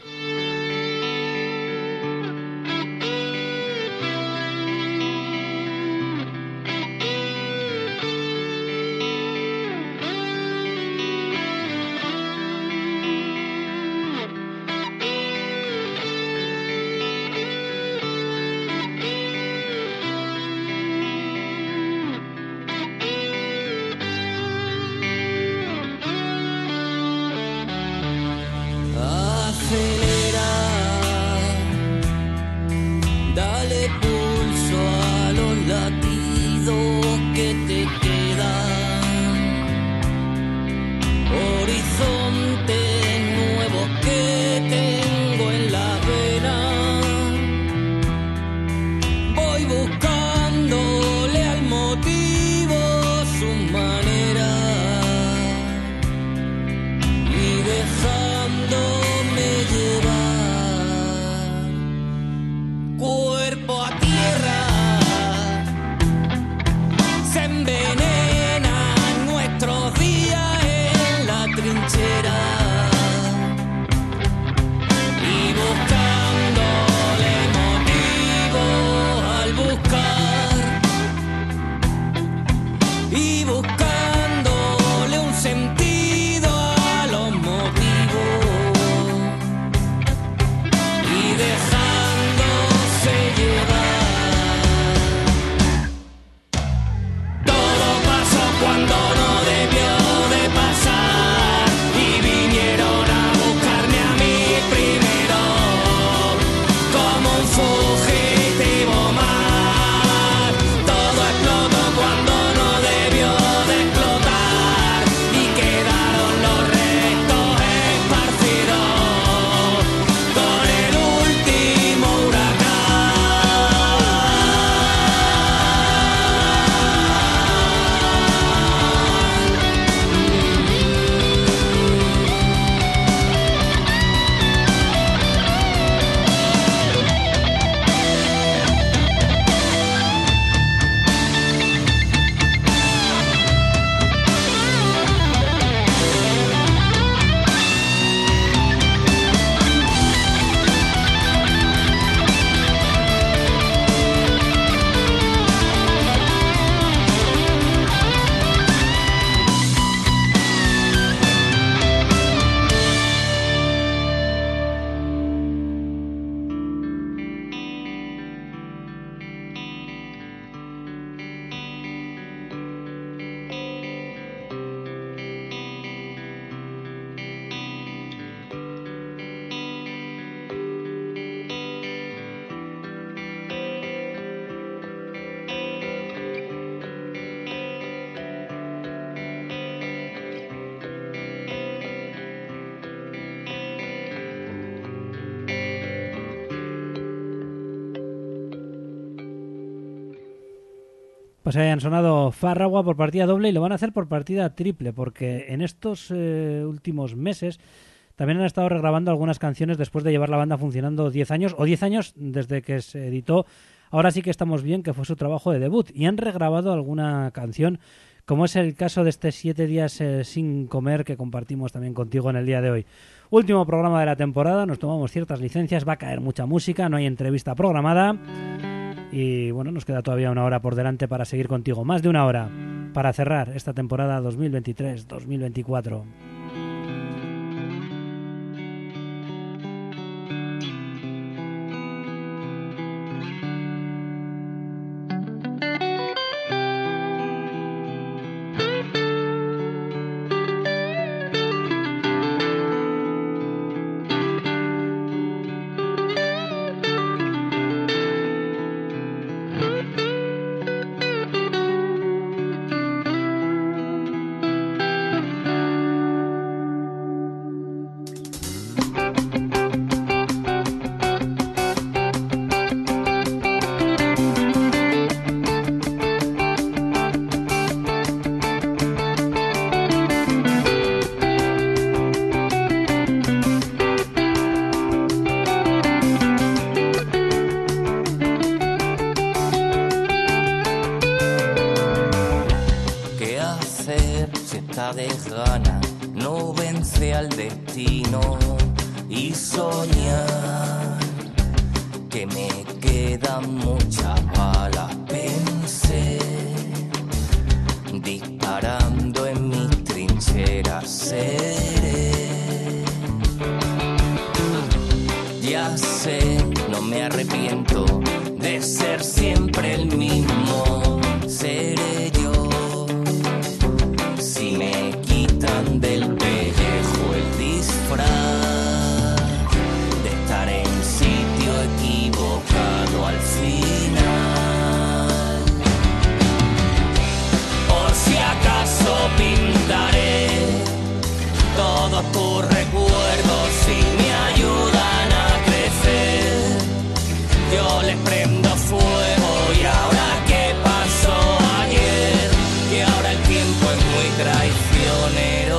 Pues hayan sonado Farragua por partida doble y lo van a hacer por partida triple, porque en estos últimos meses también han estado regrabando algunas canciones después de llevar la banda funcionando 10 años, o 10 años desde que se editó Ahora sí que estamos bien, que fue su trabajo de debut, y han regrabado alguna canción, como es el caso de este 7 días sin comer que compartimos también contigo en el día de hoy. Último programa de la temporada, nos tomamos ciertas licencias, va a caer mucha música, no hay entrevista programada. Y bueno, nos queda todavía una hora por delante para seguir contigo, más de una hora, para cerrar esta temporada 2023-2024. hacer si está de gana? No vence al destino y soñar que me quedan muchas balas. Pensé disparando en mis trincheras seré. Ya sé, no me arrepiento de ser siempre el mismo. Seré yo si me quitan del pellejo el disfraz de estar en sitio equivocado al final. Por si acaso pintaré todos tus recuerdos si me ayudan a crecer. Yo les prendo fuego y ahora qué pasó ayer, que ahora el tiempo es muy traicionero.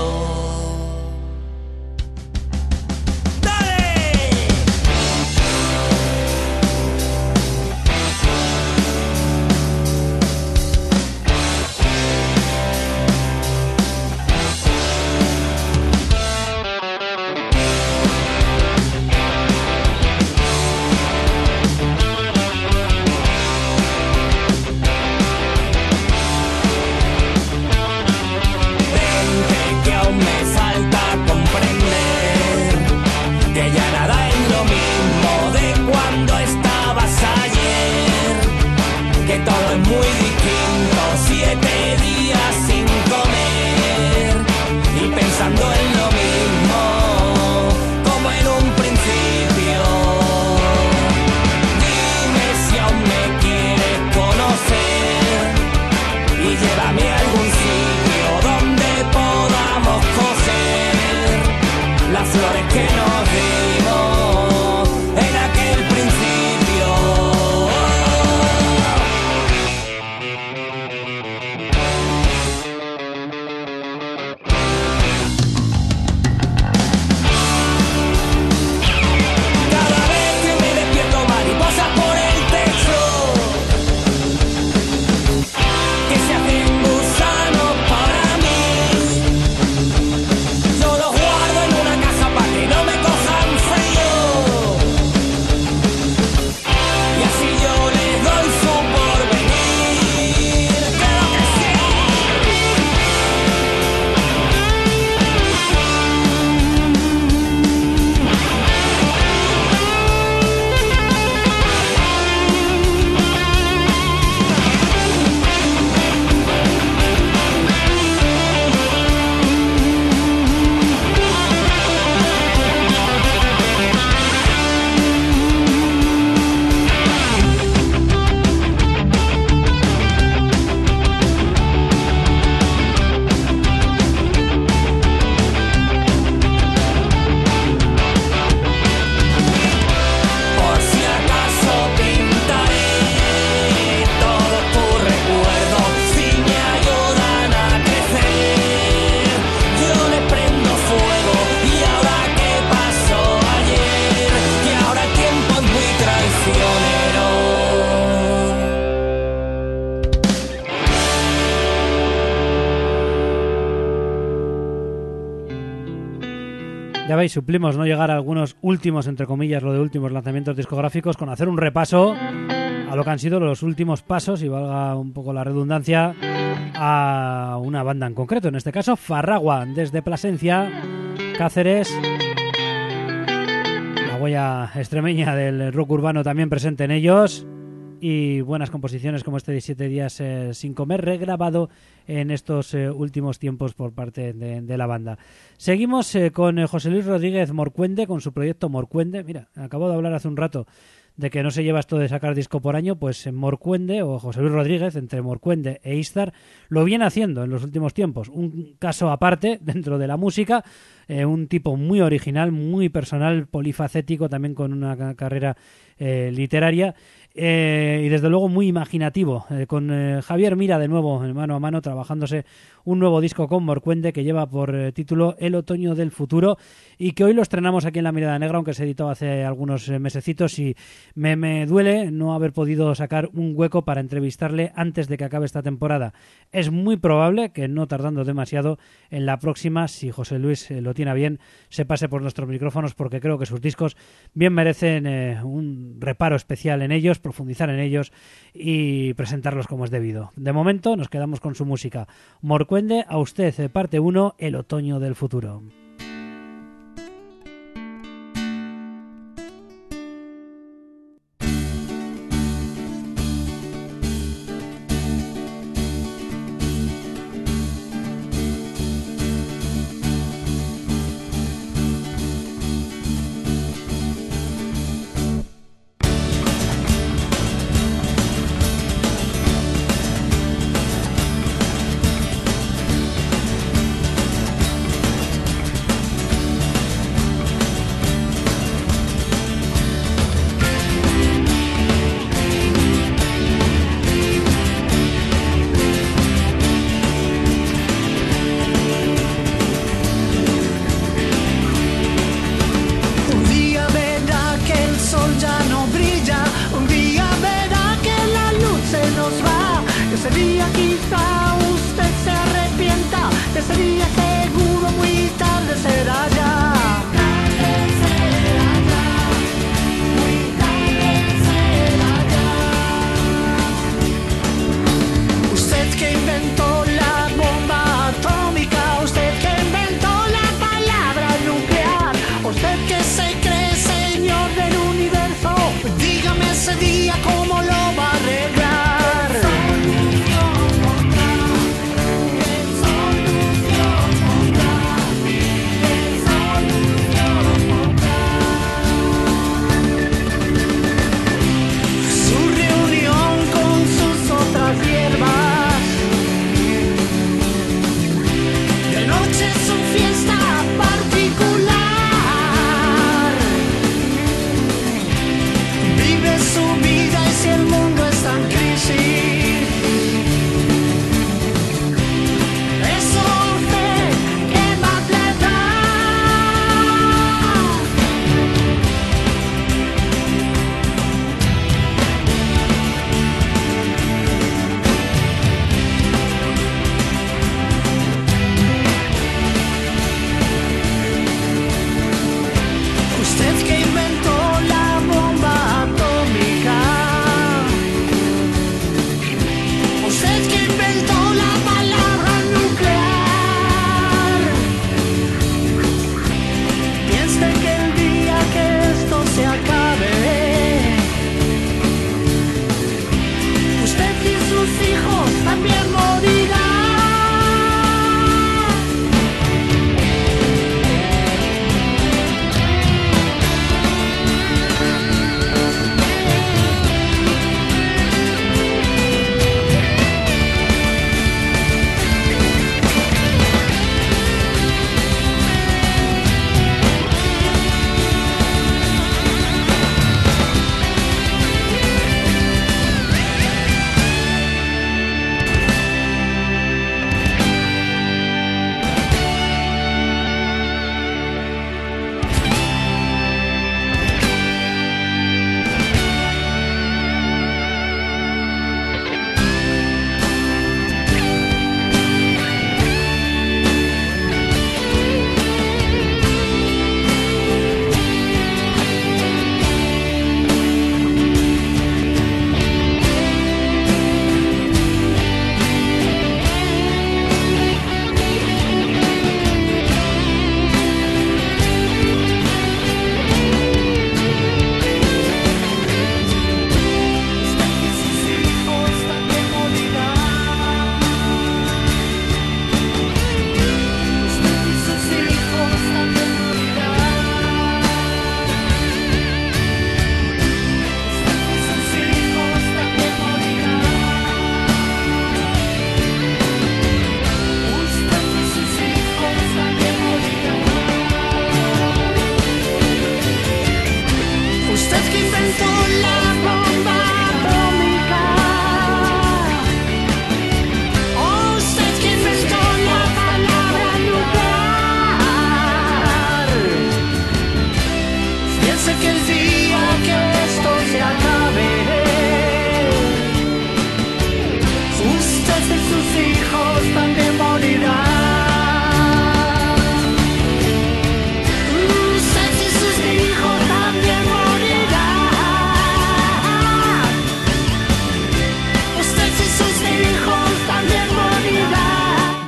Ya veis, suplimos no llegar a algunos últimos, entre comillas, lo de últimos lanzamientos discográficos, con hacer un repaso a lo que han sido los últimos pasos, y valga un poco la redundancia, a una banda en concreto, en este caso Farragua, desde Plasencia, Cáceres. La huella extremeña del rock urbano también presente en ellos, y buenas composiciones como este de 7 días sin comer, regrabado en estos últimos tiempos por parte de la banda. Seguimos con José Luis Rodríguez Morcuende, con su proyecto Morcuende. Mira, acabo de hablar hace un rato de que no se lleva esto de sacar disco por año, pues en Morcuende, o José Luis Rodríguez, entre Morcuende e Istar, lo viene haciendo en los últimos tiempos. Un caso aparte dentro de la música, un tipo muy original, muy personal, polifacético, también con una carrera literaria, y desde luego muy imaginativo, con Javier Mira de nuevo mano a mano trabajándose un nuevo disco con Morcuende que lleva por título El otoño del futuro y que hoy lo estrenamos aquí en La Mirada Negra, aunque se editó hace algunos mesecitos, y me duele no haber podido sacar un hueco para entrevistarle antes de que acabe esta temporada. Es muy probable que no tardando demasiado en la próxima, si José Luis lo tiene bien, se pase por nuestros micrófonos, porque creo que sus discos bien merecen un reparo especial en ellos, profundizar en ellos y presentarlos como es debido. De momento nos quedamos con su música. Morcuende, a usted, parte 1, El otoño del futuro.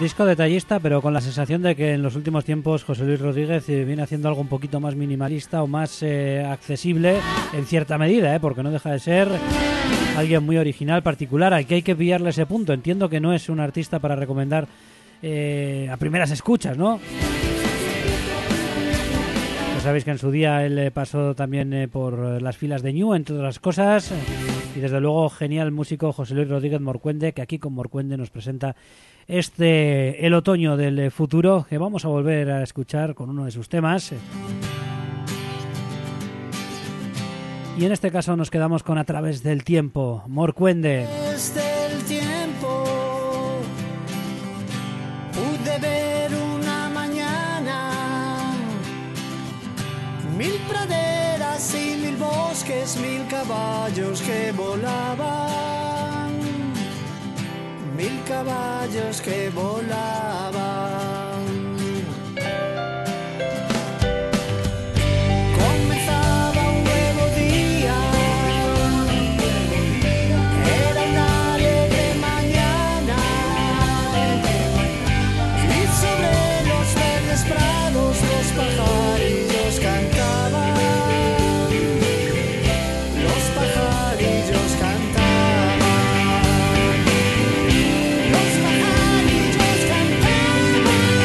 disco detallista, pero con la sensación de que en los últimos tiempos José Luis Rodríguez viene haciendo algo un poquito más minimalista o más accesible en cierta medida, porque no deja de ser alguien muy original, particular, al que hay que pillarle ese punto. Entiendo que no es un artista para recomendar a primeras escuchas, ¿no? Ya sabéis que en su día él pasó también por las filas de Ñu, entre otras cosas. Y desde luego, genial músico José Luis Rodríguez Morcuende, que aquí con Morcuende nos presenta el otoño del futuro, que vamos a volver a escuchar con uno de sus temas. Y en este caso nos quedamos con A través del tiempo, Morcuende. Desde el tiempo pude ver una mañana 1000 praderas y 1000 bosques, 1000 caballos que volaban, 1000 caballos que volaban. Comenzaba un nuevo día, era una alegre mañana, y sobre los verdes prados los pajarillos cantaban. Los pajarillos cantaban.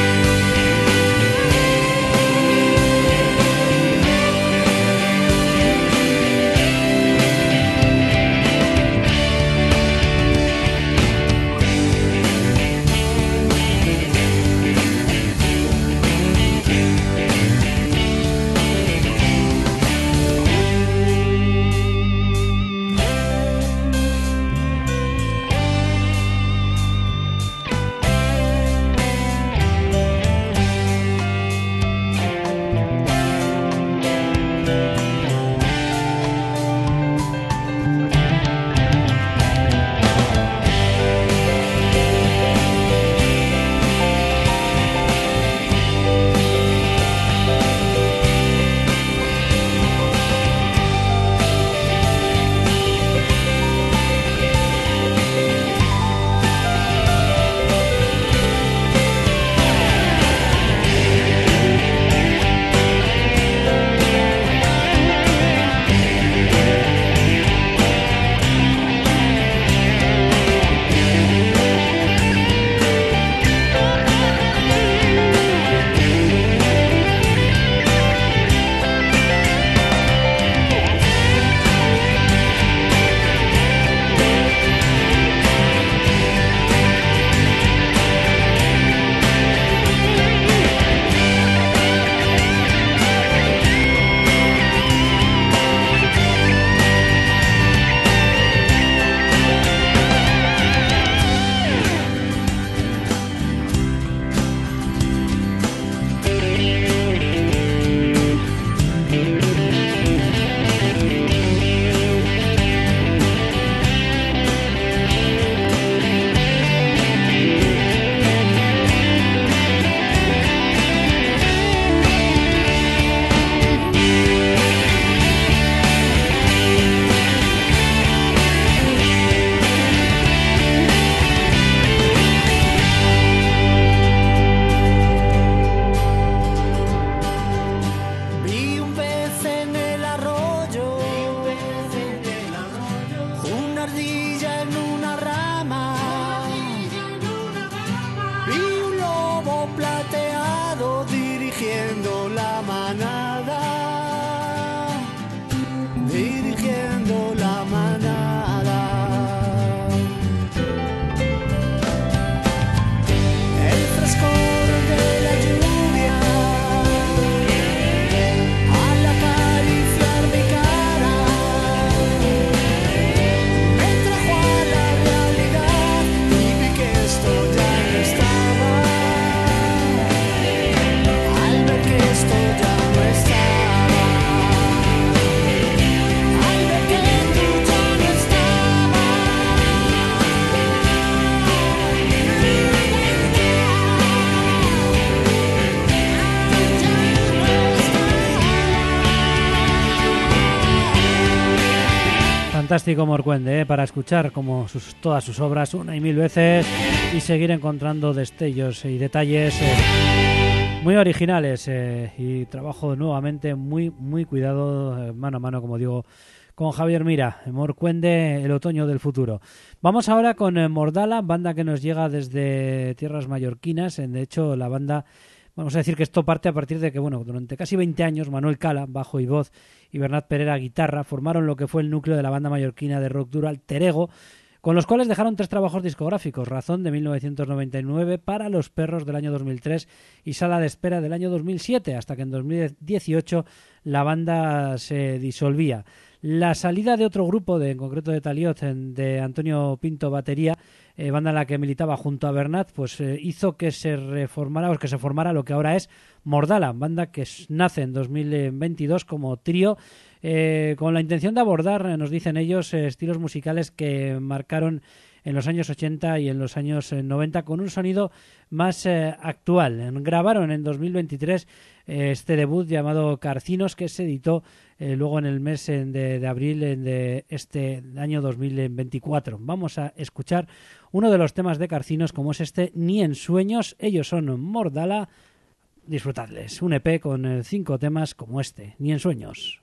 fantástico Morcuende, para escuchar como todas sus obras una y mil veces y seguir encontrando destellos y detalles muy originales y trabajo nuevamente muy cuidado, mano a mano, como digo, con Javier Mira. Morcuende, el otoño del futuro. Vamos ahora con Mordala, banda que nos llega desde tierras mallorquinas. De hecho, la banda, vamos a decir que esto parte a partir de que, bueno, durante casi 20 años Manuel Cala, bajo y voz, y Bernat Pereira, guitarra, formaron lo que fue el núcleo de la banda mallorquina de rock duro Alter Ego, con los cuales dejaron 3 trabajos discográficos: Razón de 1999, Para los perros del año 2003 y Sala de espera del año 2007, hasta que en 2018 la banda se disolvía. La salida de otro grupo, en concreto de Taliot, de Antonio Pinto batería, banda en la que militaba junto a Bernat, pues hizo que se formara lo que ahora es Mordala, banda que nace en 2022 como trío, con la intención de abordar, nos dicen ellos, estilos musicales que marcaron en los años 80 y en los años 90 con un sonido más actual. Grabaron en 2023 este debut llamado Carcinos, que se editó luego en el mes de abril de este año 2024. Vamos a escuchar uno de los temas de Carcinos, como es este Ni en sueños. Ellos son Mordala. Disfrutadles. Un EP con 5 temas como este, Ni en sueños.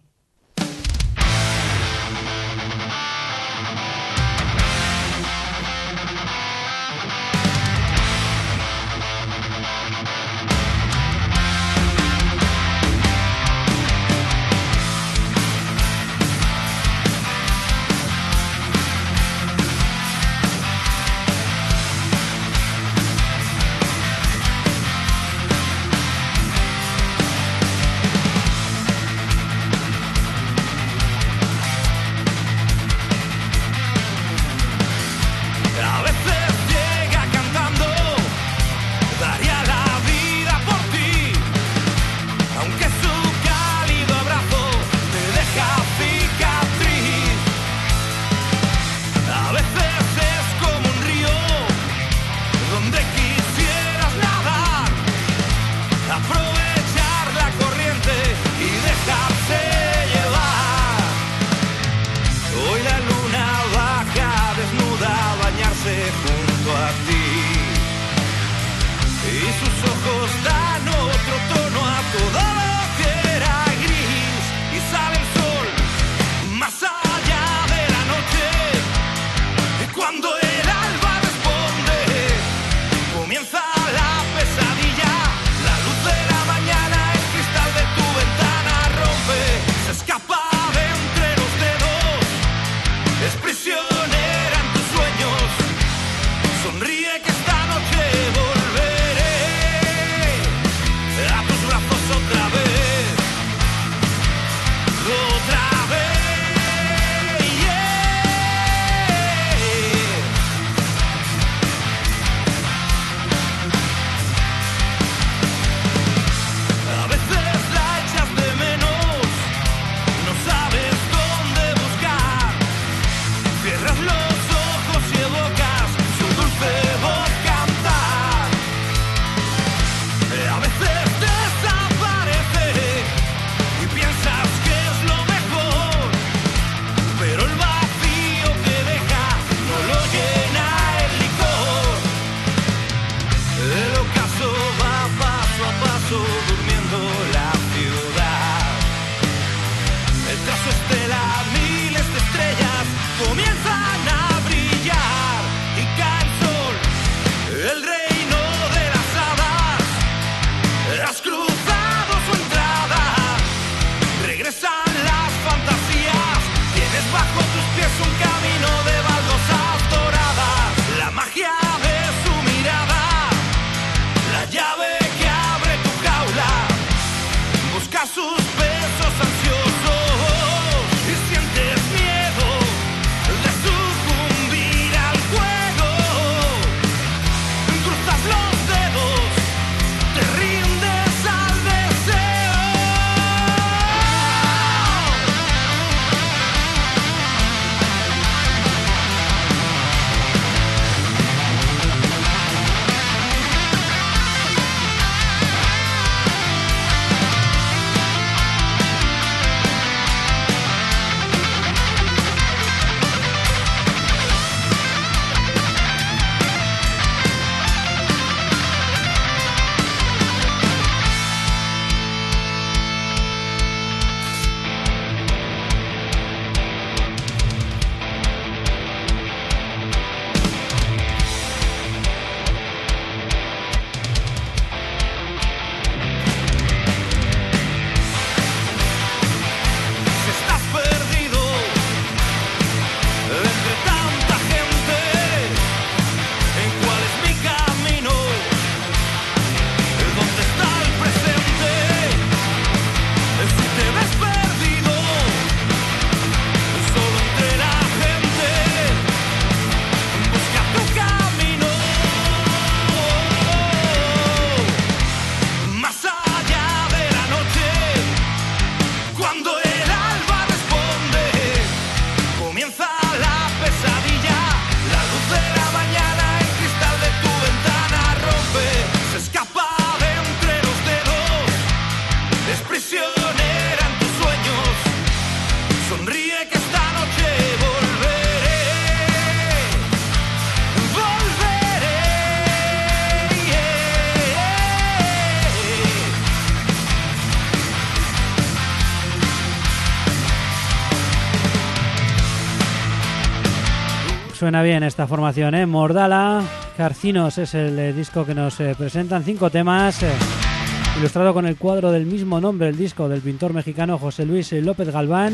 Suena bien esta formación, ¿eh? Mordala, Carcinos es el disco que nos presentan, 5 temas, ilustrado con el cuadro del mismo nombre, el disco del pintor mexicano José Luis López Galván,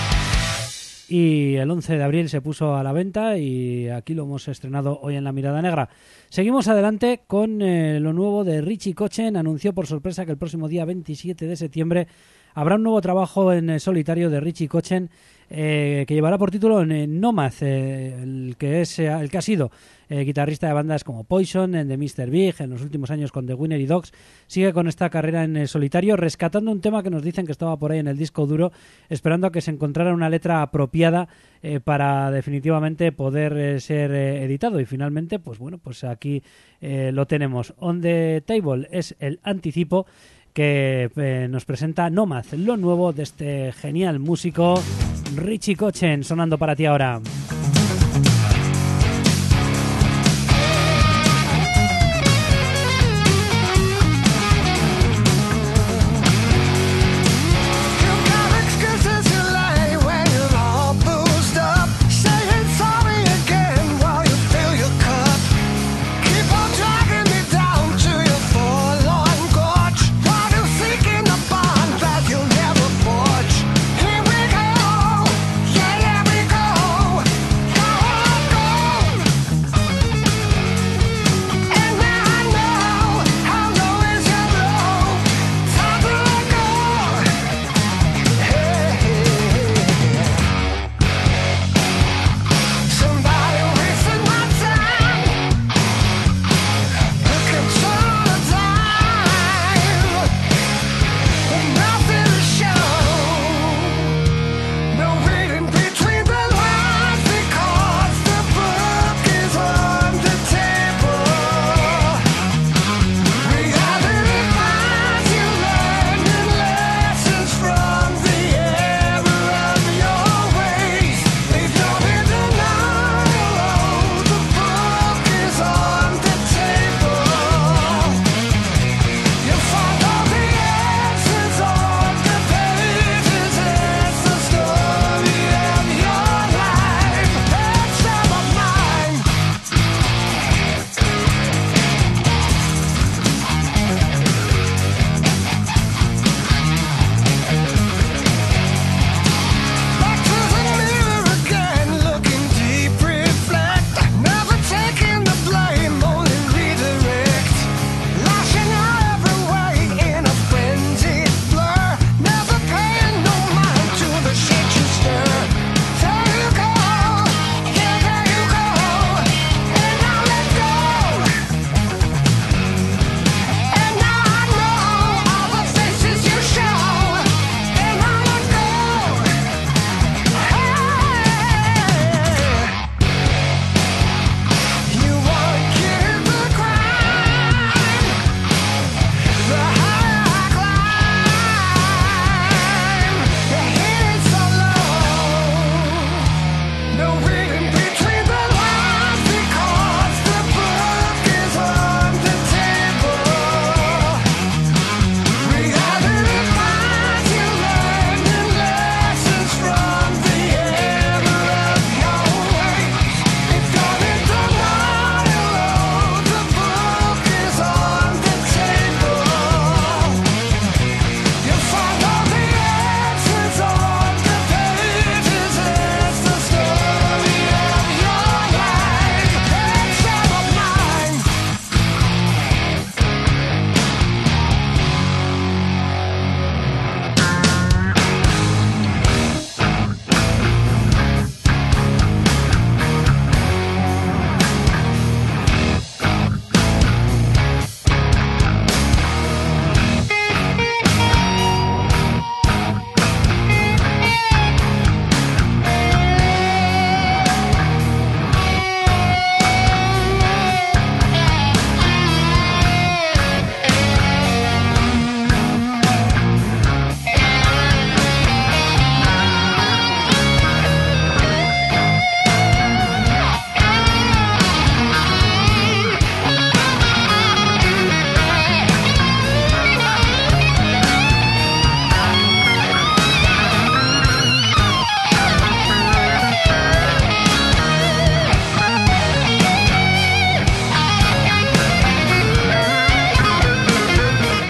y el 11 de abril se puso a la venta y aquí lo hemos estrenado hoy en La Mirada Negra. Seguimos adelante con lo nuevo de Richie Kotzen. Anunció por sorpresa que el próximo día 27 de septiembre habrá un nuevo trabajo en solitario de Richie Kotzen, que llevará por título Nomad, el que ha sido guitarrista de bandas como Poison, de Mr. Big, en los últimos años con The Winery Dogs. Sigue con esta carrera en solitario, rescatando un tema que nos dicen que estaba por ahí en el disco duro, esperando a que se encontrara una letra apropiada para definitivamente poder ser editado. Y finalmente, pues bueno, pues aquí lo tenemos. On the Table es el anticipo que nos presenta Nomad, lo nuevo de este genial músico Richie Kotzen, sonando para ti ahora. Here we go, yeah, here we go.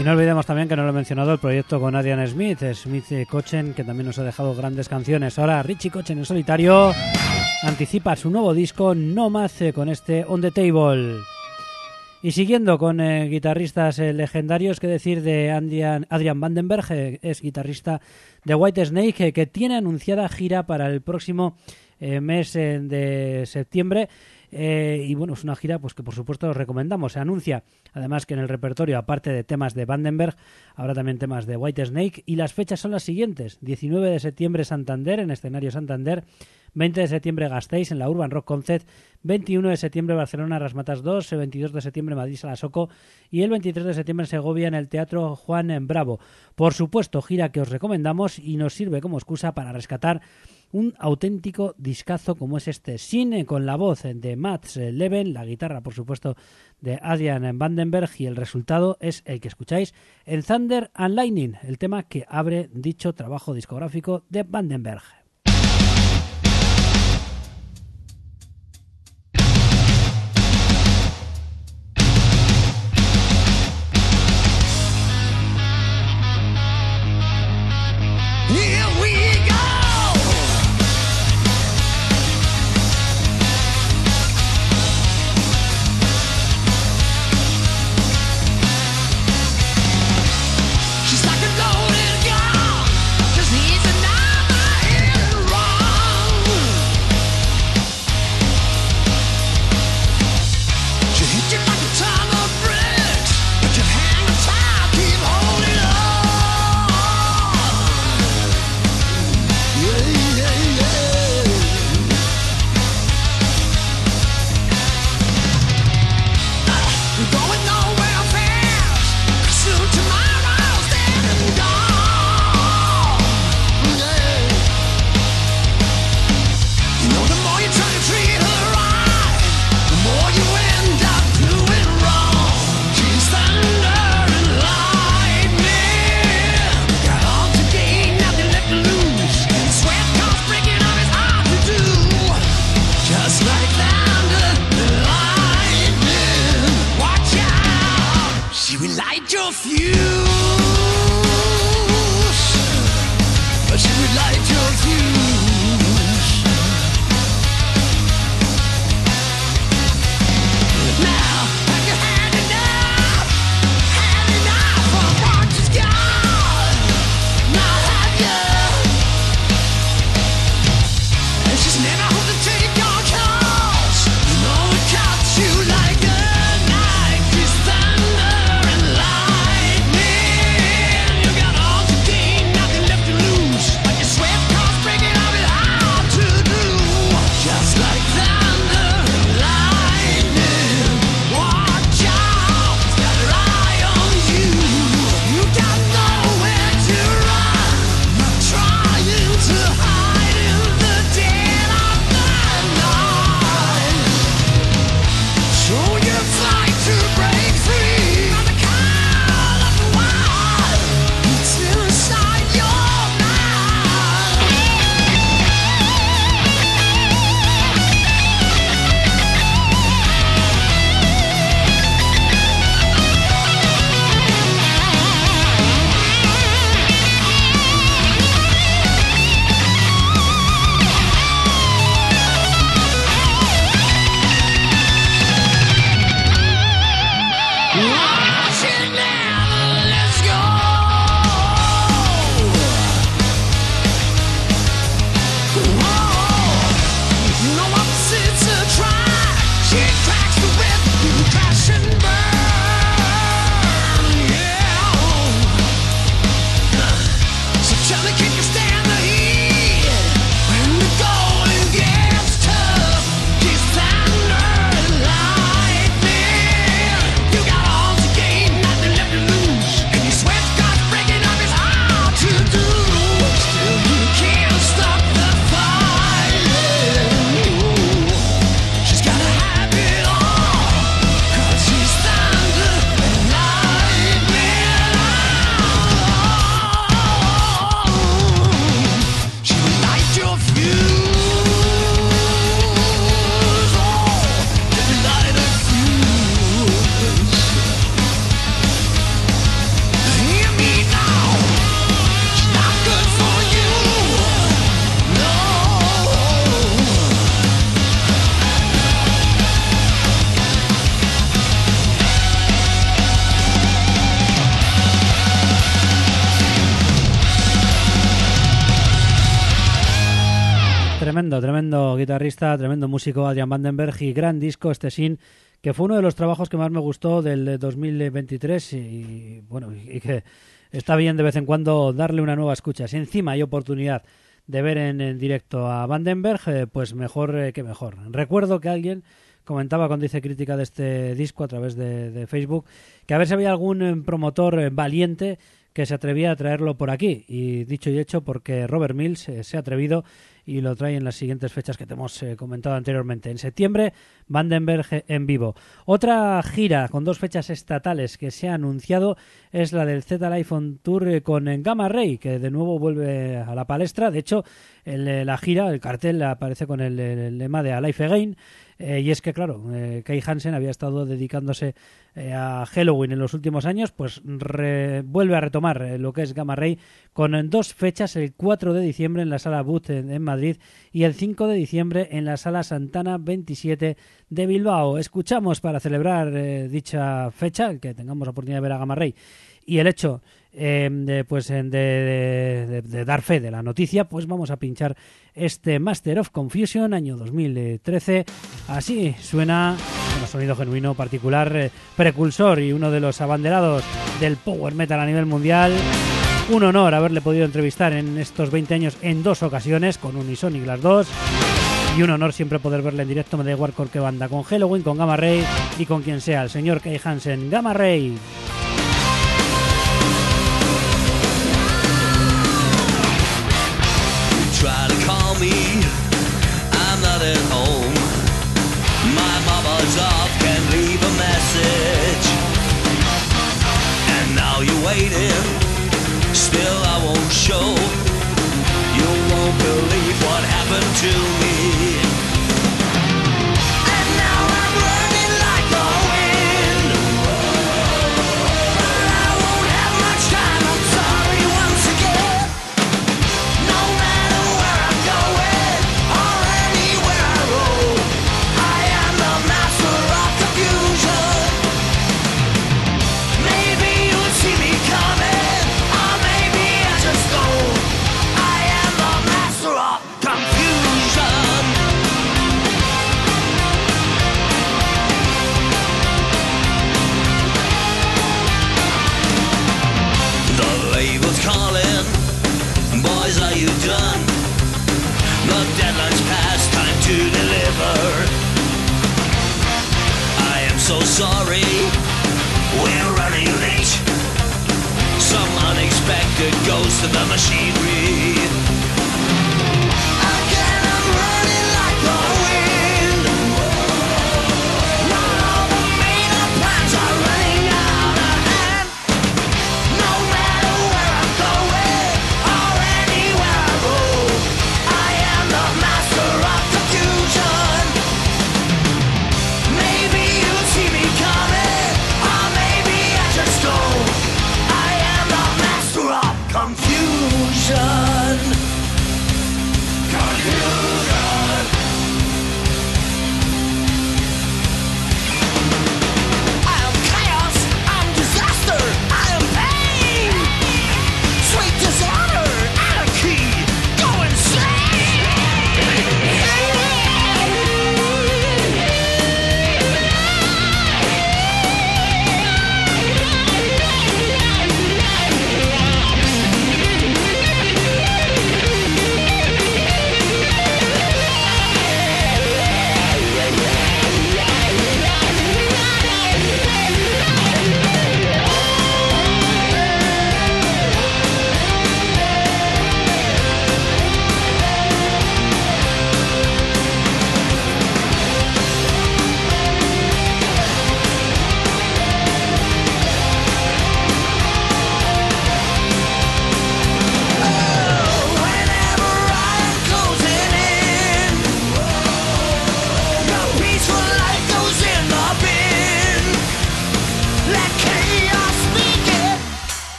Y no olvidemos también que no lo he mencionado el proyecto con Adrian Smith Kochen, que también nos ha dejado grandes canciones. Ahora Richie Kochen en solitario anticipa su nuevo disco Nomad con este On the Table. Y siguiendo con guitarristas legendarios, qué decir de Adrian Vandenberg, es guitarrista de Whitesnake, que tiene anunciada gira para el próximo mes de septiembre. Y bueno, es una gira pues que por supuesto os recomendamos. Se anuncia además que en el repertorio, aparte de temas de Vandenberg, habrá también temas de Whitesnake, y las fechas son las siguientes: 19 de septiembre Santander, en escenario Santander; 20 de septiembre Gasteiz, en la Urban Rock Concert; 21 de septiembre Barcelona Rasmatas 2, el 22 de septiembre Madrid Sala Soco, y el 23 de septiembre en Segovia, en el Teatro Juan Bravo. Por supuesto, gira que os recomendamos y nos sirve como excusa para rescatar un auténtico discazo como es este Sin, con la voz de Mats Leven, la guitarra por supuesto de Adrian Vandenberg, y el resultado es el que escucháis en Thunder and Lightning, el tema que abre dicho trabajo discográfico de Vandenberg. Tremendo guitarrista, tremendo músico, Adrian Vandenberg, y gran disco este Sin, que fue uno de los trabajos que más me gustó del 2023 y bueno, y que está bien de vez en cuando darle una nueva escucha. Si encima hay oportunidad de ver en directo a Vandenberg, pues mejor que mejor. Recuerdo que alguien comentaba cuando hice crítica de este disco a través de Facebook que a ver si había algún promotor valiente que se atrevía a traerlo por aquí, y dicho y hecho, porque Robert Mills se ha atrevido y lo trae en las siguientes fechas que te hemos comentado anteriormente. En septiembre, Vandenberg en vivo. Otra gira con 2 fechas estatales que se ha anunciado es la del Z-Life on Tour con Gamma Ray, que de nuevo vuelve a la palestra. De hecho, la gira, el cartel aparece con el lema de Alive Again. Y es que, claro, Kai Hansen había estado dedicándose a Halloween en los últimos años, pues vuelve a retomar lo que es Gamma Ray con 2 fechas, el 4 de diciembre en la Sala Booth en Madrid y el 5 de diciembre en la Sala Santana 27 de Bilbao. Escuchamos, para celebrar dicha fecha, que tengamos oportunidad de ver a Gamma Ray, y el hecho de dar fe de la noticia, pues vamos a pinchar este Master of Confusion año 2013. Así suena, un sonido genuino, particular, precursor y uno de los abanderados del power metal a nivel mundial. Un honor haberle podido entrevistar en estos 20 años en 2 ocasiones, con Unisonic las 2, y un honor siempre poder verle en directo, me da igual con qué banda, con Halloween, con Gamma Ray y con quien sea, el señor Kai Hansen. Gamma Ray. Try to call me, I'm not at home. My mama's off, can't leave a message. And now you're waiting, still I won't show. You won't believe what happened to me. And now I'm running like the wind, but I won't have much time, I'm sorry once again. No matter where I'm going or anywhere I roll, I am the master of confusion. Maybe you'll see me coming, or maybe I just go. I am the master of confusion. The label's calling, boys, are you done? The deadline's past, time to deliver. I am so sorry, we're running late. Some unexpected ghost of the machinery. Again, I'm running like the wind. While all the made-up plans are running out of hand. No matter where I'm going or anywhere I roll, I am the master of confusion. Maybe you'll see me coming, or maybe I just go. I am the master of confusion.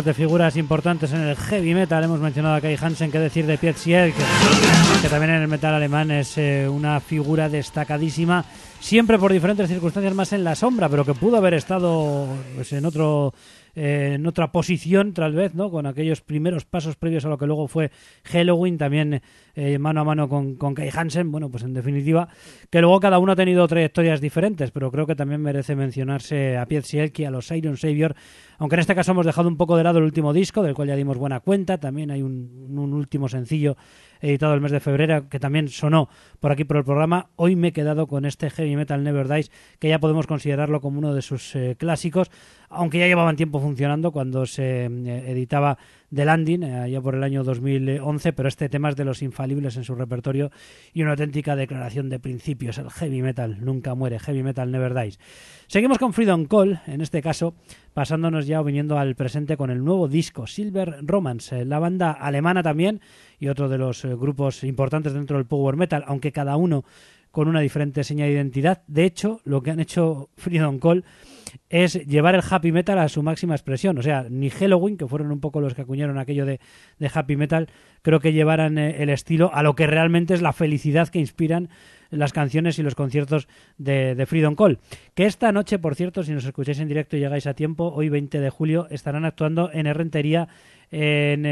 hablamos de figuras importantes en el heavy metal, hemos mencionado a Kai Hansen, qué decir de Piet Sieg, que también en el metal alemán es una figura destacadísima, siempre por diferentes circunstancias más en la sombra, pero que pudo haber estado pues, en otra posición tal vez, ¿no? Con aquellos primeros pasos previos a lo que luego fue Helloween, también mano a mano con Kai Hansen. Bueno, pues en definitiva, que luego cada uno ha tenido trayectorias diferentes, pero creo que también merece mencionarse a Piet Sieg y a los Iron Savior, aunque en este caso hemos dejado un poco de lado el último disco, del cual ya dimos buena cuenta. También hay un último sencillo editado el mes de febrero que también sonó por aquí por el programa. Hoy me he quedado con este Heavy Metal Never Dies, que ya podemos considerarlo como uno de sus clásicos, aunque ya llevaban tiempo funcionando cuando se editaba The Landing, allá por el año 2011, pero este tema es de los infalibles en su repertorio y una auténtica declaración de principios. El heavy metal nunca muere, Heavy Metal Never Dies. Seguimos con Freedom Call, en este caso pasándonos ya o viniendo al presente con el nuevo disco Silver Romance, la banda alemana también y otro de los grupos importantes dentro del power metal, aunque cada uno con una diferente seña de identidad. De hecho, lo que han hecho Freedom Call es llevar el happy metal a su máxima expresión. O sea, ni Helloween, que fueron un poco los que acuñaron aquello de happy metal, creo que llevaran el estilo a lo que realmente es la felicidad que inspiran las canciones y los conciertos de Freedom Call. Que esta noche, por cierto, si nos escucháis en directo y llegáis a tiempo, hoy 20 de julio, estarán actuando en Errentería en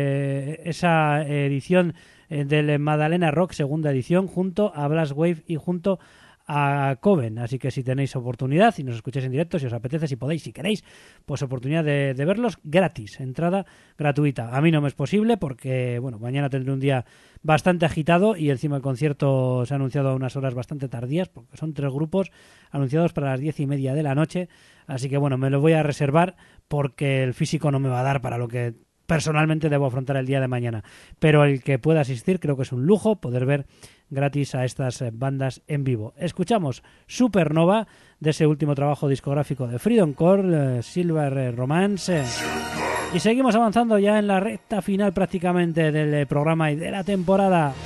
esa edición del Madalena Rock, segunda edición, junto a Blast Wave y junto a Coven. Así que si tenéis oportunidad, si nos escucháis en directo, si os apetece, si podéis, si queréis, pues oportunidad de verlos gratis, entrada gratuita. A mí no me es posible porque, bueno, mañana tendré un día bastante agitado y encima el concierto se ha anunciado a unas horas bastante tardías porque son 3 grupos anunciados para las 10:30 de la noche. Así que, bueno, me lo voy a reservar porque el físico no me va a dar para lo que personalmente debo afrontar el día de mañana, pero el que pueda asistir creo que es un lujo poder ver gratis a estas bandas en vivo. Escuchamos Supernova de ese último trabajo discográfico de Freedom Call, Silver Romance, y seguimos avanzando ya en la recta final prácticamente del programa y de la temporada.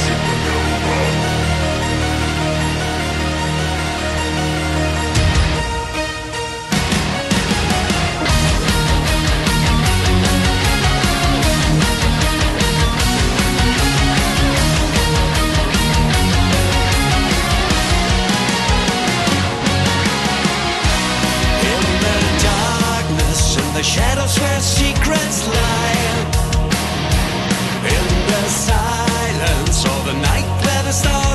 The shadows where secrets lie, in the silence of the night where the stars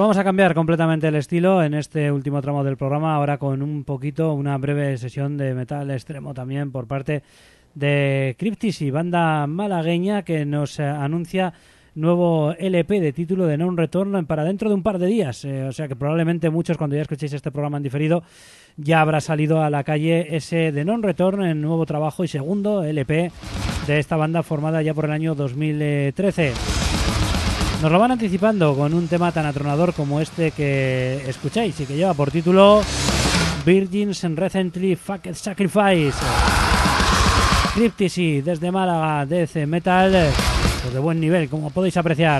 vamos a cambiar completamente el estilo en este último tramo del programa, ahora con una breve sesión de metal extremo también por parte de Cryptisy, banda malagueña que nos anuncia nuevo LP de título de No Return para dentro de un par de días, o sea que probablemente muchos cuando ya escuchéis este programa en diferido ya habrá salido a la calle ese de No Return, el nuevo trabajo y segundo LP de esta banda formada ya por el año 2013. Nos lo van anticipando con un tema tan atronador como este que escucháis y que lleva por título Virgins and Recently Fucked Sacrifice. Cryptisy desde Málaga, Death Metal, pues de buen nivel, como podéis apreciar.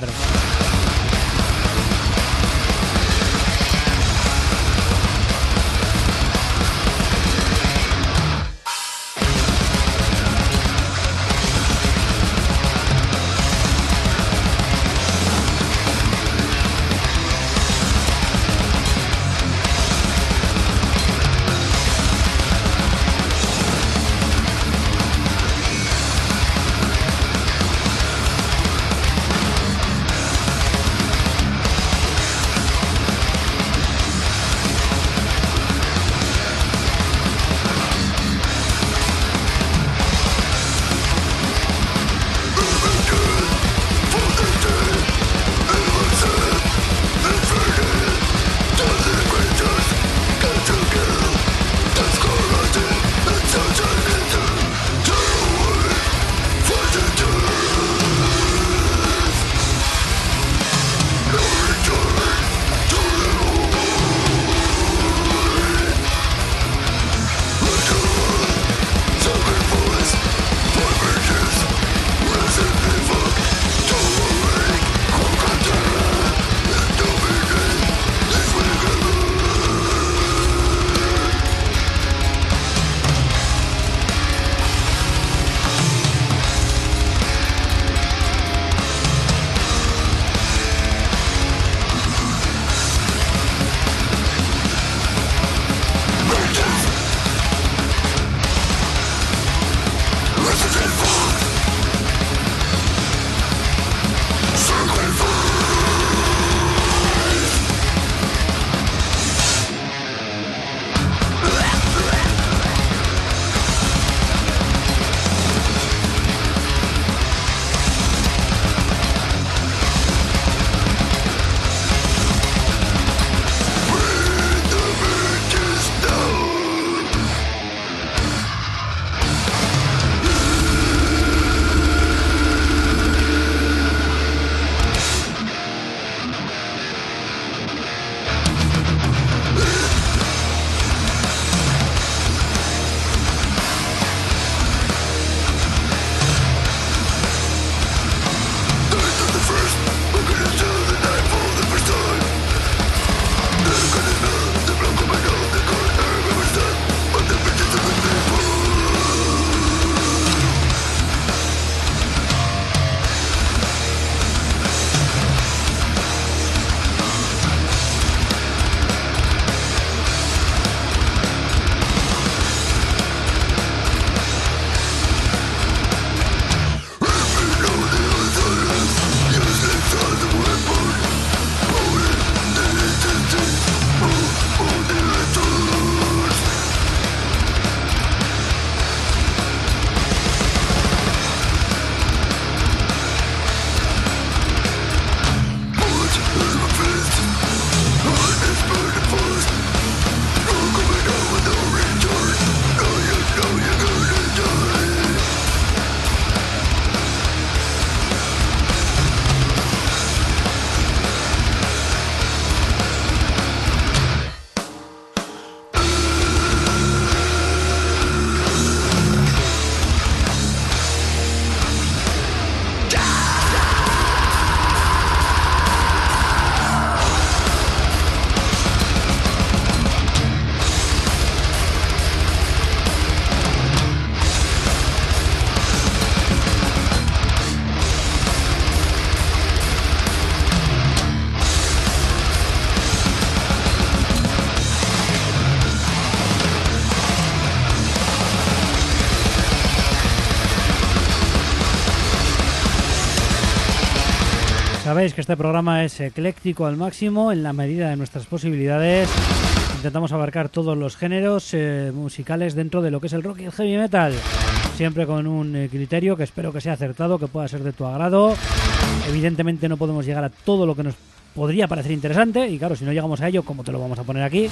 Sabéis que este programa es ecléctico al máximo en la medida de nuestras posibilidades. Intentamos abarcar todos los géneros musicales dentro de lo que es el rock y el heavy metal. Siempre con un criterio que espero que sea acertado, que pueda ser de tu agrado. Evidentemente no podemos llegar a todo lo que nos podría parecer interesante. Y claro, si no llegamos a ello, ¿cómo te lo vamos a poner aquí?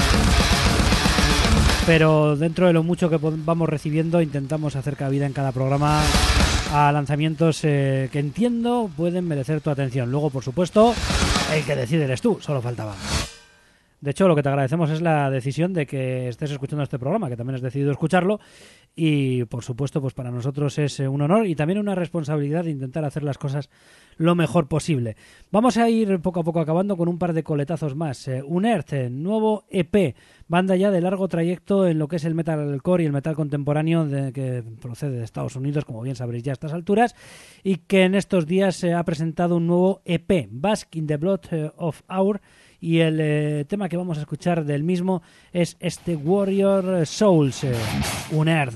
Pero dentro de lo mucho que vamos recibiendo, intentamos hacer cabida en cada programa a lanzamientos que entiendo pueden merecer tu atención. Luego, por supuesto, el que decide eres tú, solo faltaba. De hecho, lo que te agradecemos es la decisión de que estés escuchando este programa, que también has decidido escucharlo, y por supuesto, pues para nosotros es un honor y también una responsabilidad de intentar hacer las cosas lo mejor posible. Vamos a ir poco a poco acabando con un par de coletazos más. Unearth, nuevo EP, banda ya de largo trayecto en lo que es el metalcore y el metal contemporáneo que procede de Estados Unidos, como bien sabréis ya a estas alturas, y que en estos días se ha presentado un nuevo EP, Bask in the Blood of Our, y el tema que vamos a escuchar del mismo es este Warrior Souls, Unearth.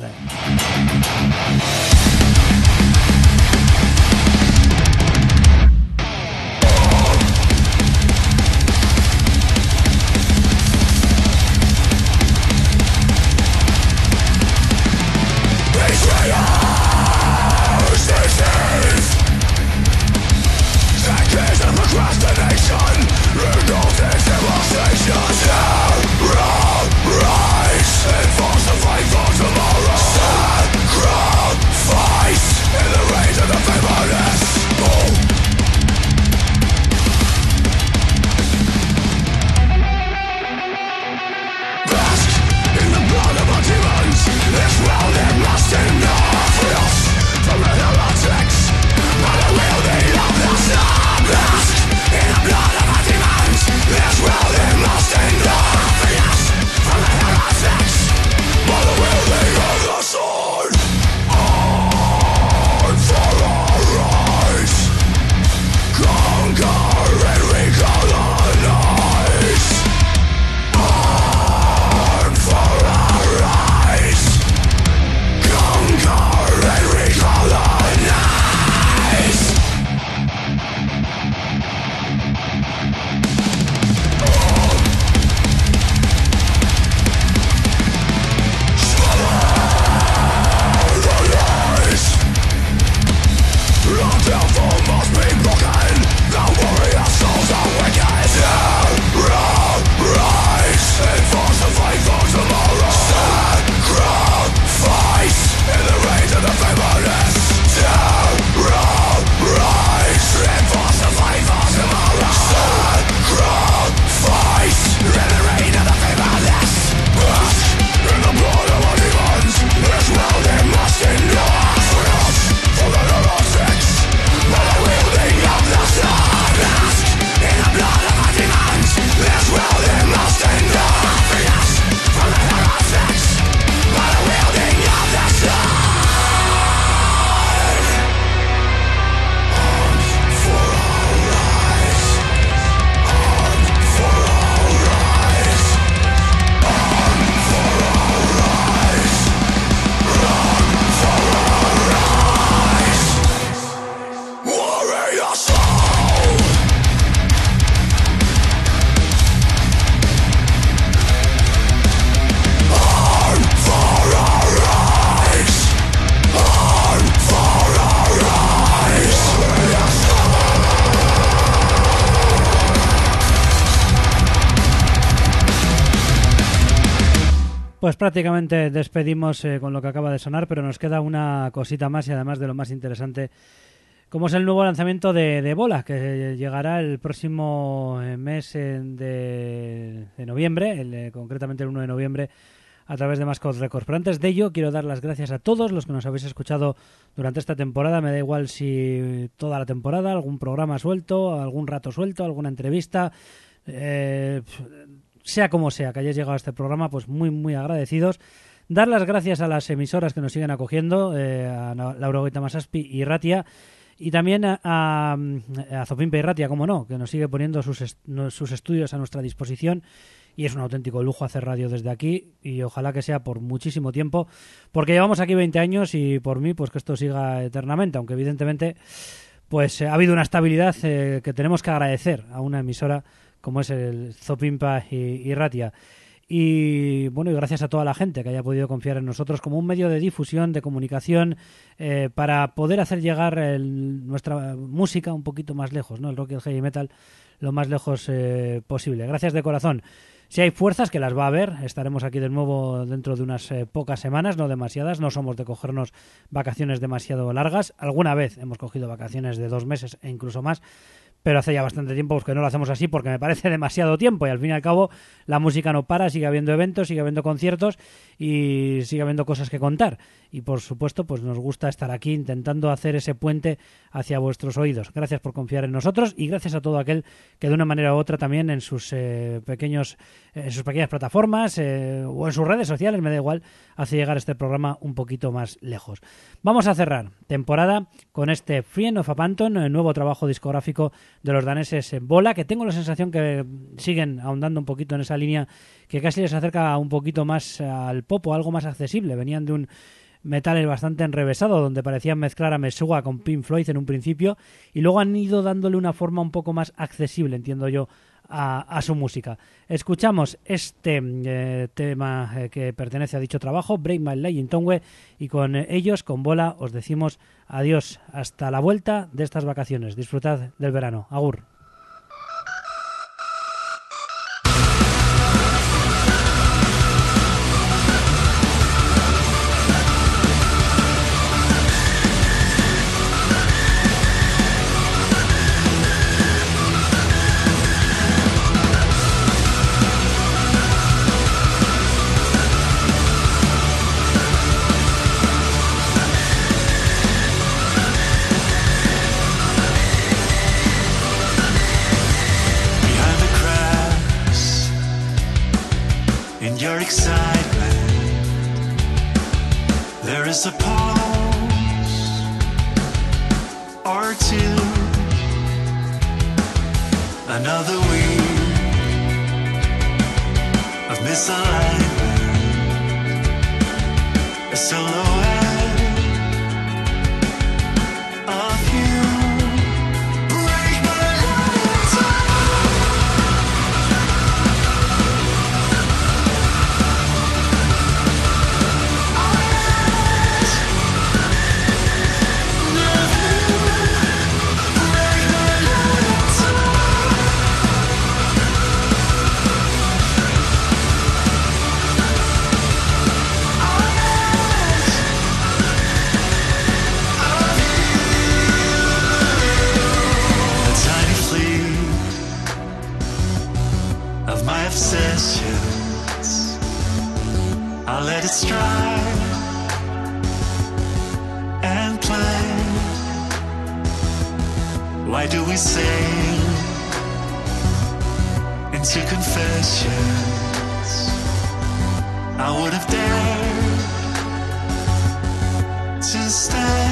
Pues prácticamente despedimos con lo que acaba de sonar, pero nos queda una cosita más y además de lo más interesante, como es el nuevo lanzamiento de Bola, que llegará el próximo mes de noviembre, concretamente el 1 de noviembre, a través de Mascot Records. Pero antes de ello, quiero dar las gracias a todos los que nos habéis escuchado durante esta temporada. Me da igual si toda la temporada, algún programa suelto, algún rato suelto, alguna entrevista, sea como sea que hayáis llegado a este programa, pues muy, muy agradecidos. Dar las gracias a las emisoras que nos siguen acogiendo, a Laura Goita Masaspi y Ratia, y también a Zopimpe y Ratia, como no, que nos sigue poniendo sus estudios a nuestra disposición, y es un auténtico lujo hacer radio desde aquí, y ojalá que sea por muchísimo tiempo, porque llevamos aquí 20 años y por mí, pues que esto siga eternamente, aunque evidentemente pues ha habido una estabilidad que tenemos que agradecer a una emisora como es el Zopimpa y Ratia. Y bueno, y gracias a toda la gente que haya podido confiar en nosotros como un medio de difusión, de comunicación, para poder hacer llegar nuestra música un poquito más lejos, ¿no? El rock y el heavy metal lo más lejos posible. Gracias de corazón. Si hay fuerzas, que las va a haber, estaremos aquí de nuevo dentro de unas pocas semanas, no demasiadas, no somos de cogernos vacaciones demasiado largas. Alguna vez hemos cogido vacaciones de 2 meses e incluso más, pero hace ya bastante tiempo pues, que no lo hacemos así porque me parece demasiado tiempo y al fin y al cabo la música no para, sigue habiendo eventos, sigue habiendo conciertos y sigue habiendo cosas que contar. Y por supuesto pues nos gusta estar aquí intentando hacer ese puente hacia vuestros oídos. Gracias por confiar en nosotros y gracias a todo aquel que de una manera u otra también en sus pequeñas plataformas o en sus redes sociales, me da igual, hace llegar este programa un poquito más lejos. Vamos a cerrar temporada con este Friend of a Panton, el nuevo trabajo discográfico de los daneses Bola, que tengo la sensación que siguen ahondando un poquito en esa línea que casi les acerca un poquito más al pop o algo más accesible. Venían de un metal bastante enrevesado donde parecían mezclar a Meshuggah con Pink Floyd en un principio y luego han ido dándole una forma un poco más accesible, entiendo yo, a su música. Escuchamos este tema que pertenece a dicho trabajo, Break My Leg in Tongue, y con ellos, con Bola, os decimos adiós hasta la vuelta de estas vacaciones. Disfrutad del verano. Agur. Your excitement, there is a pause or two, another week of misalignment, a silhouette of you. Break my heart. Obsessions, I'll let it stride and play. Why do we sail into confessions? I would have dared to stay.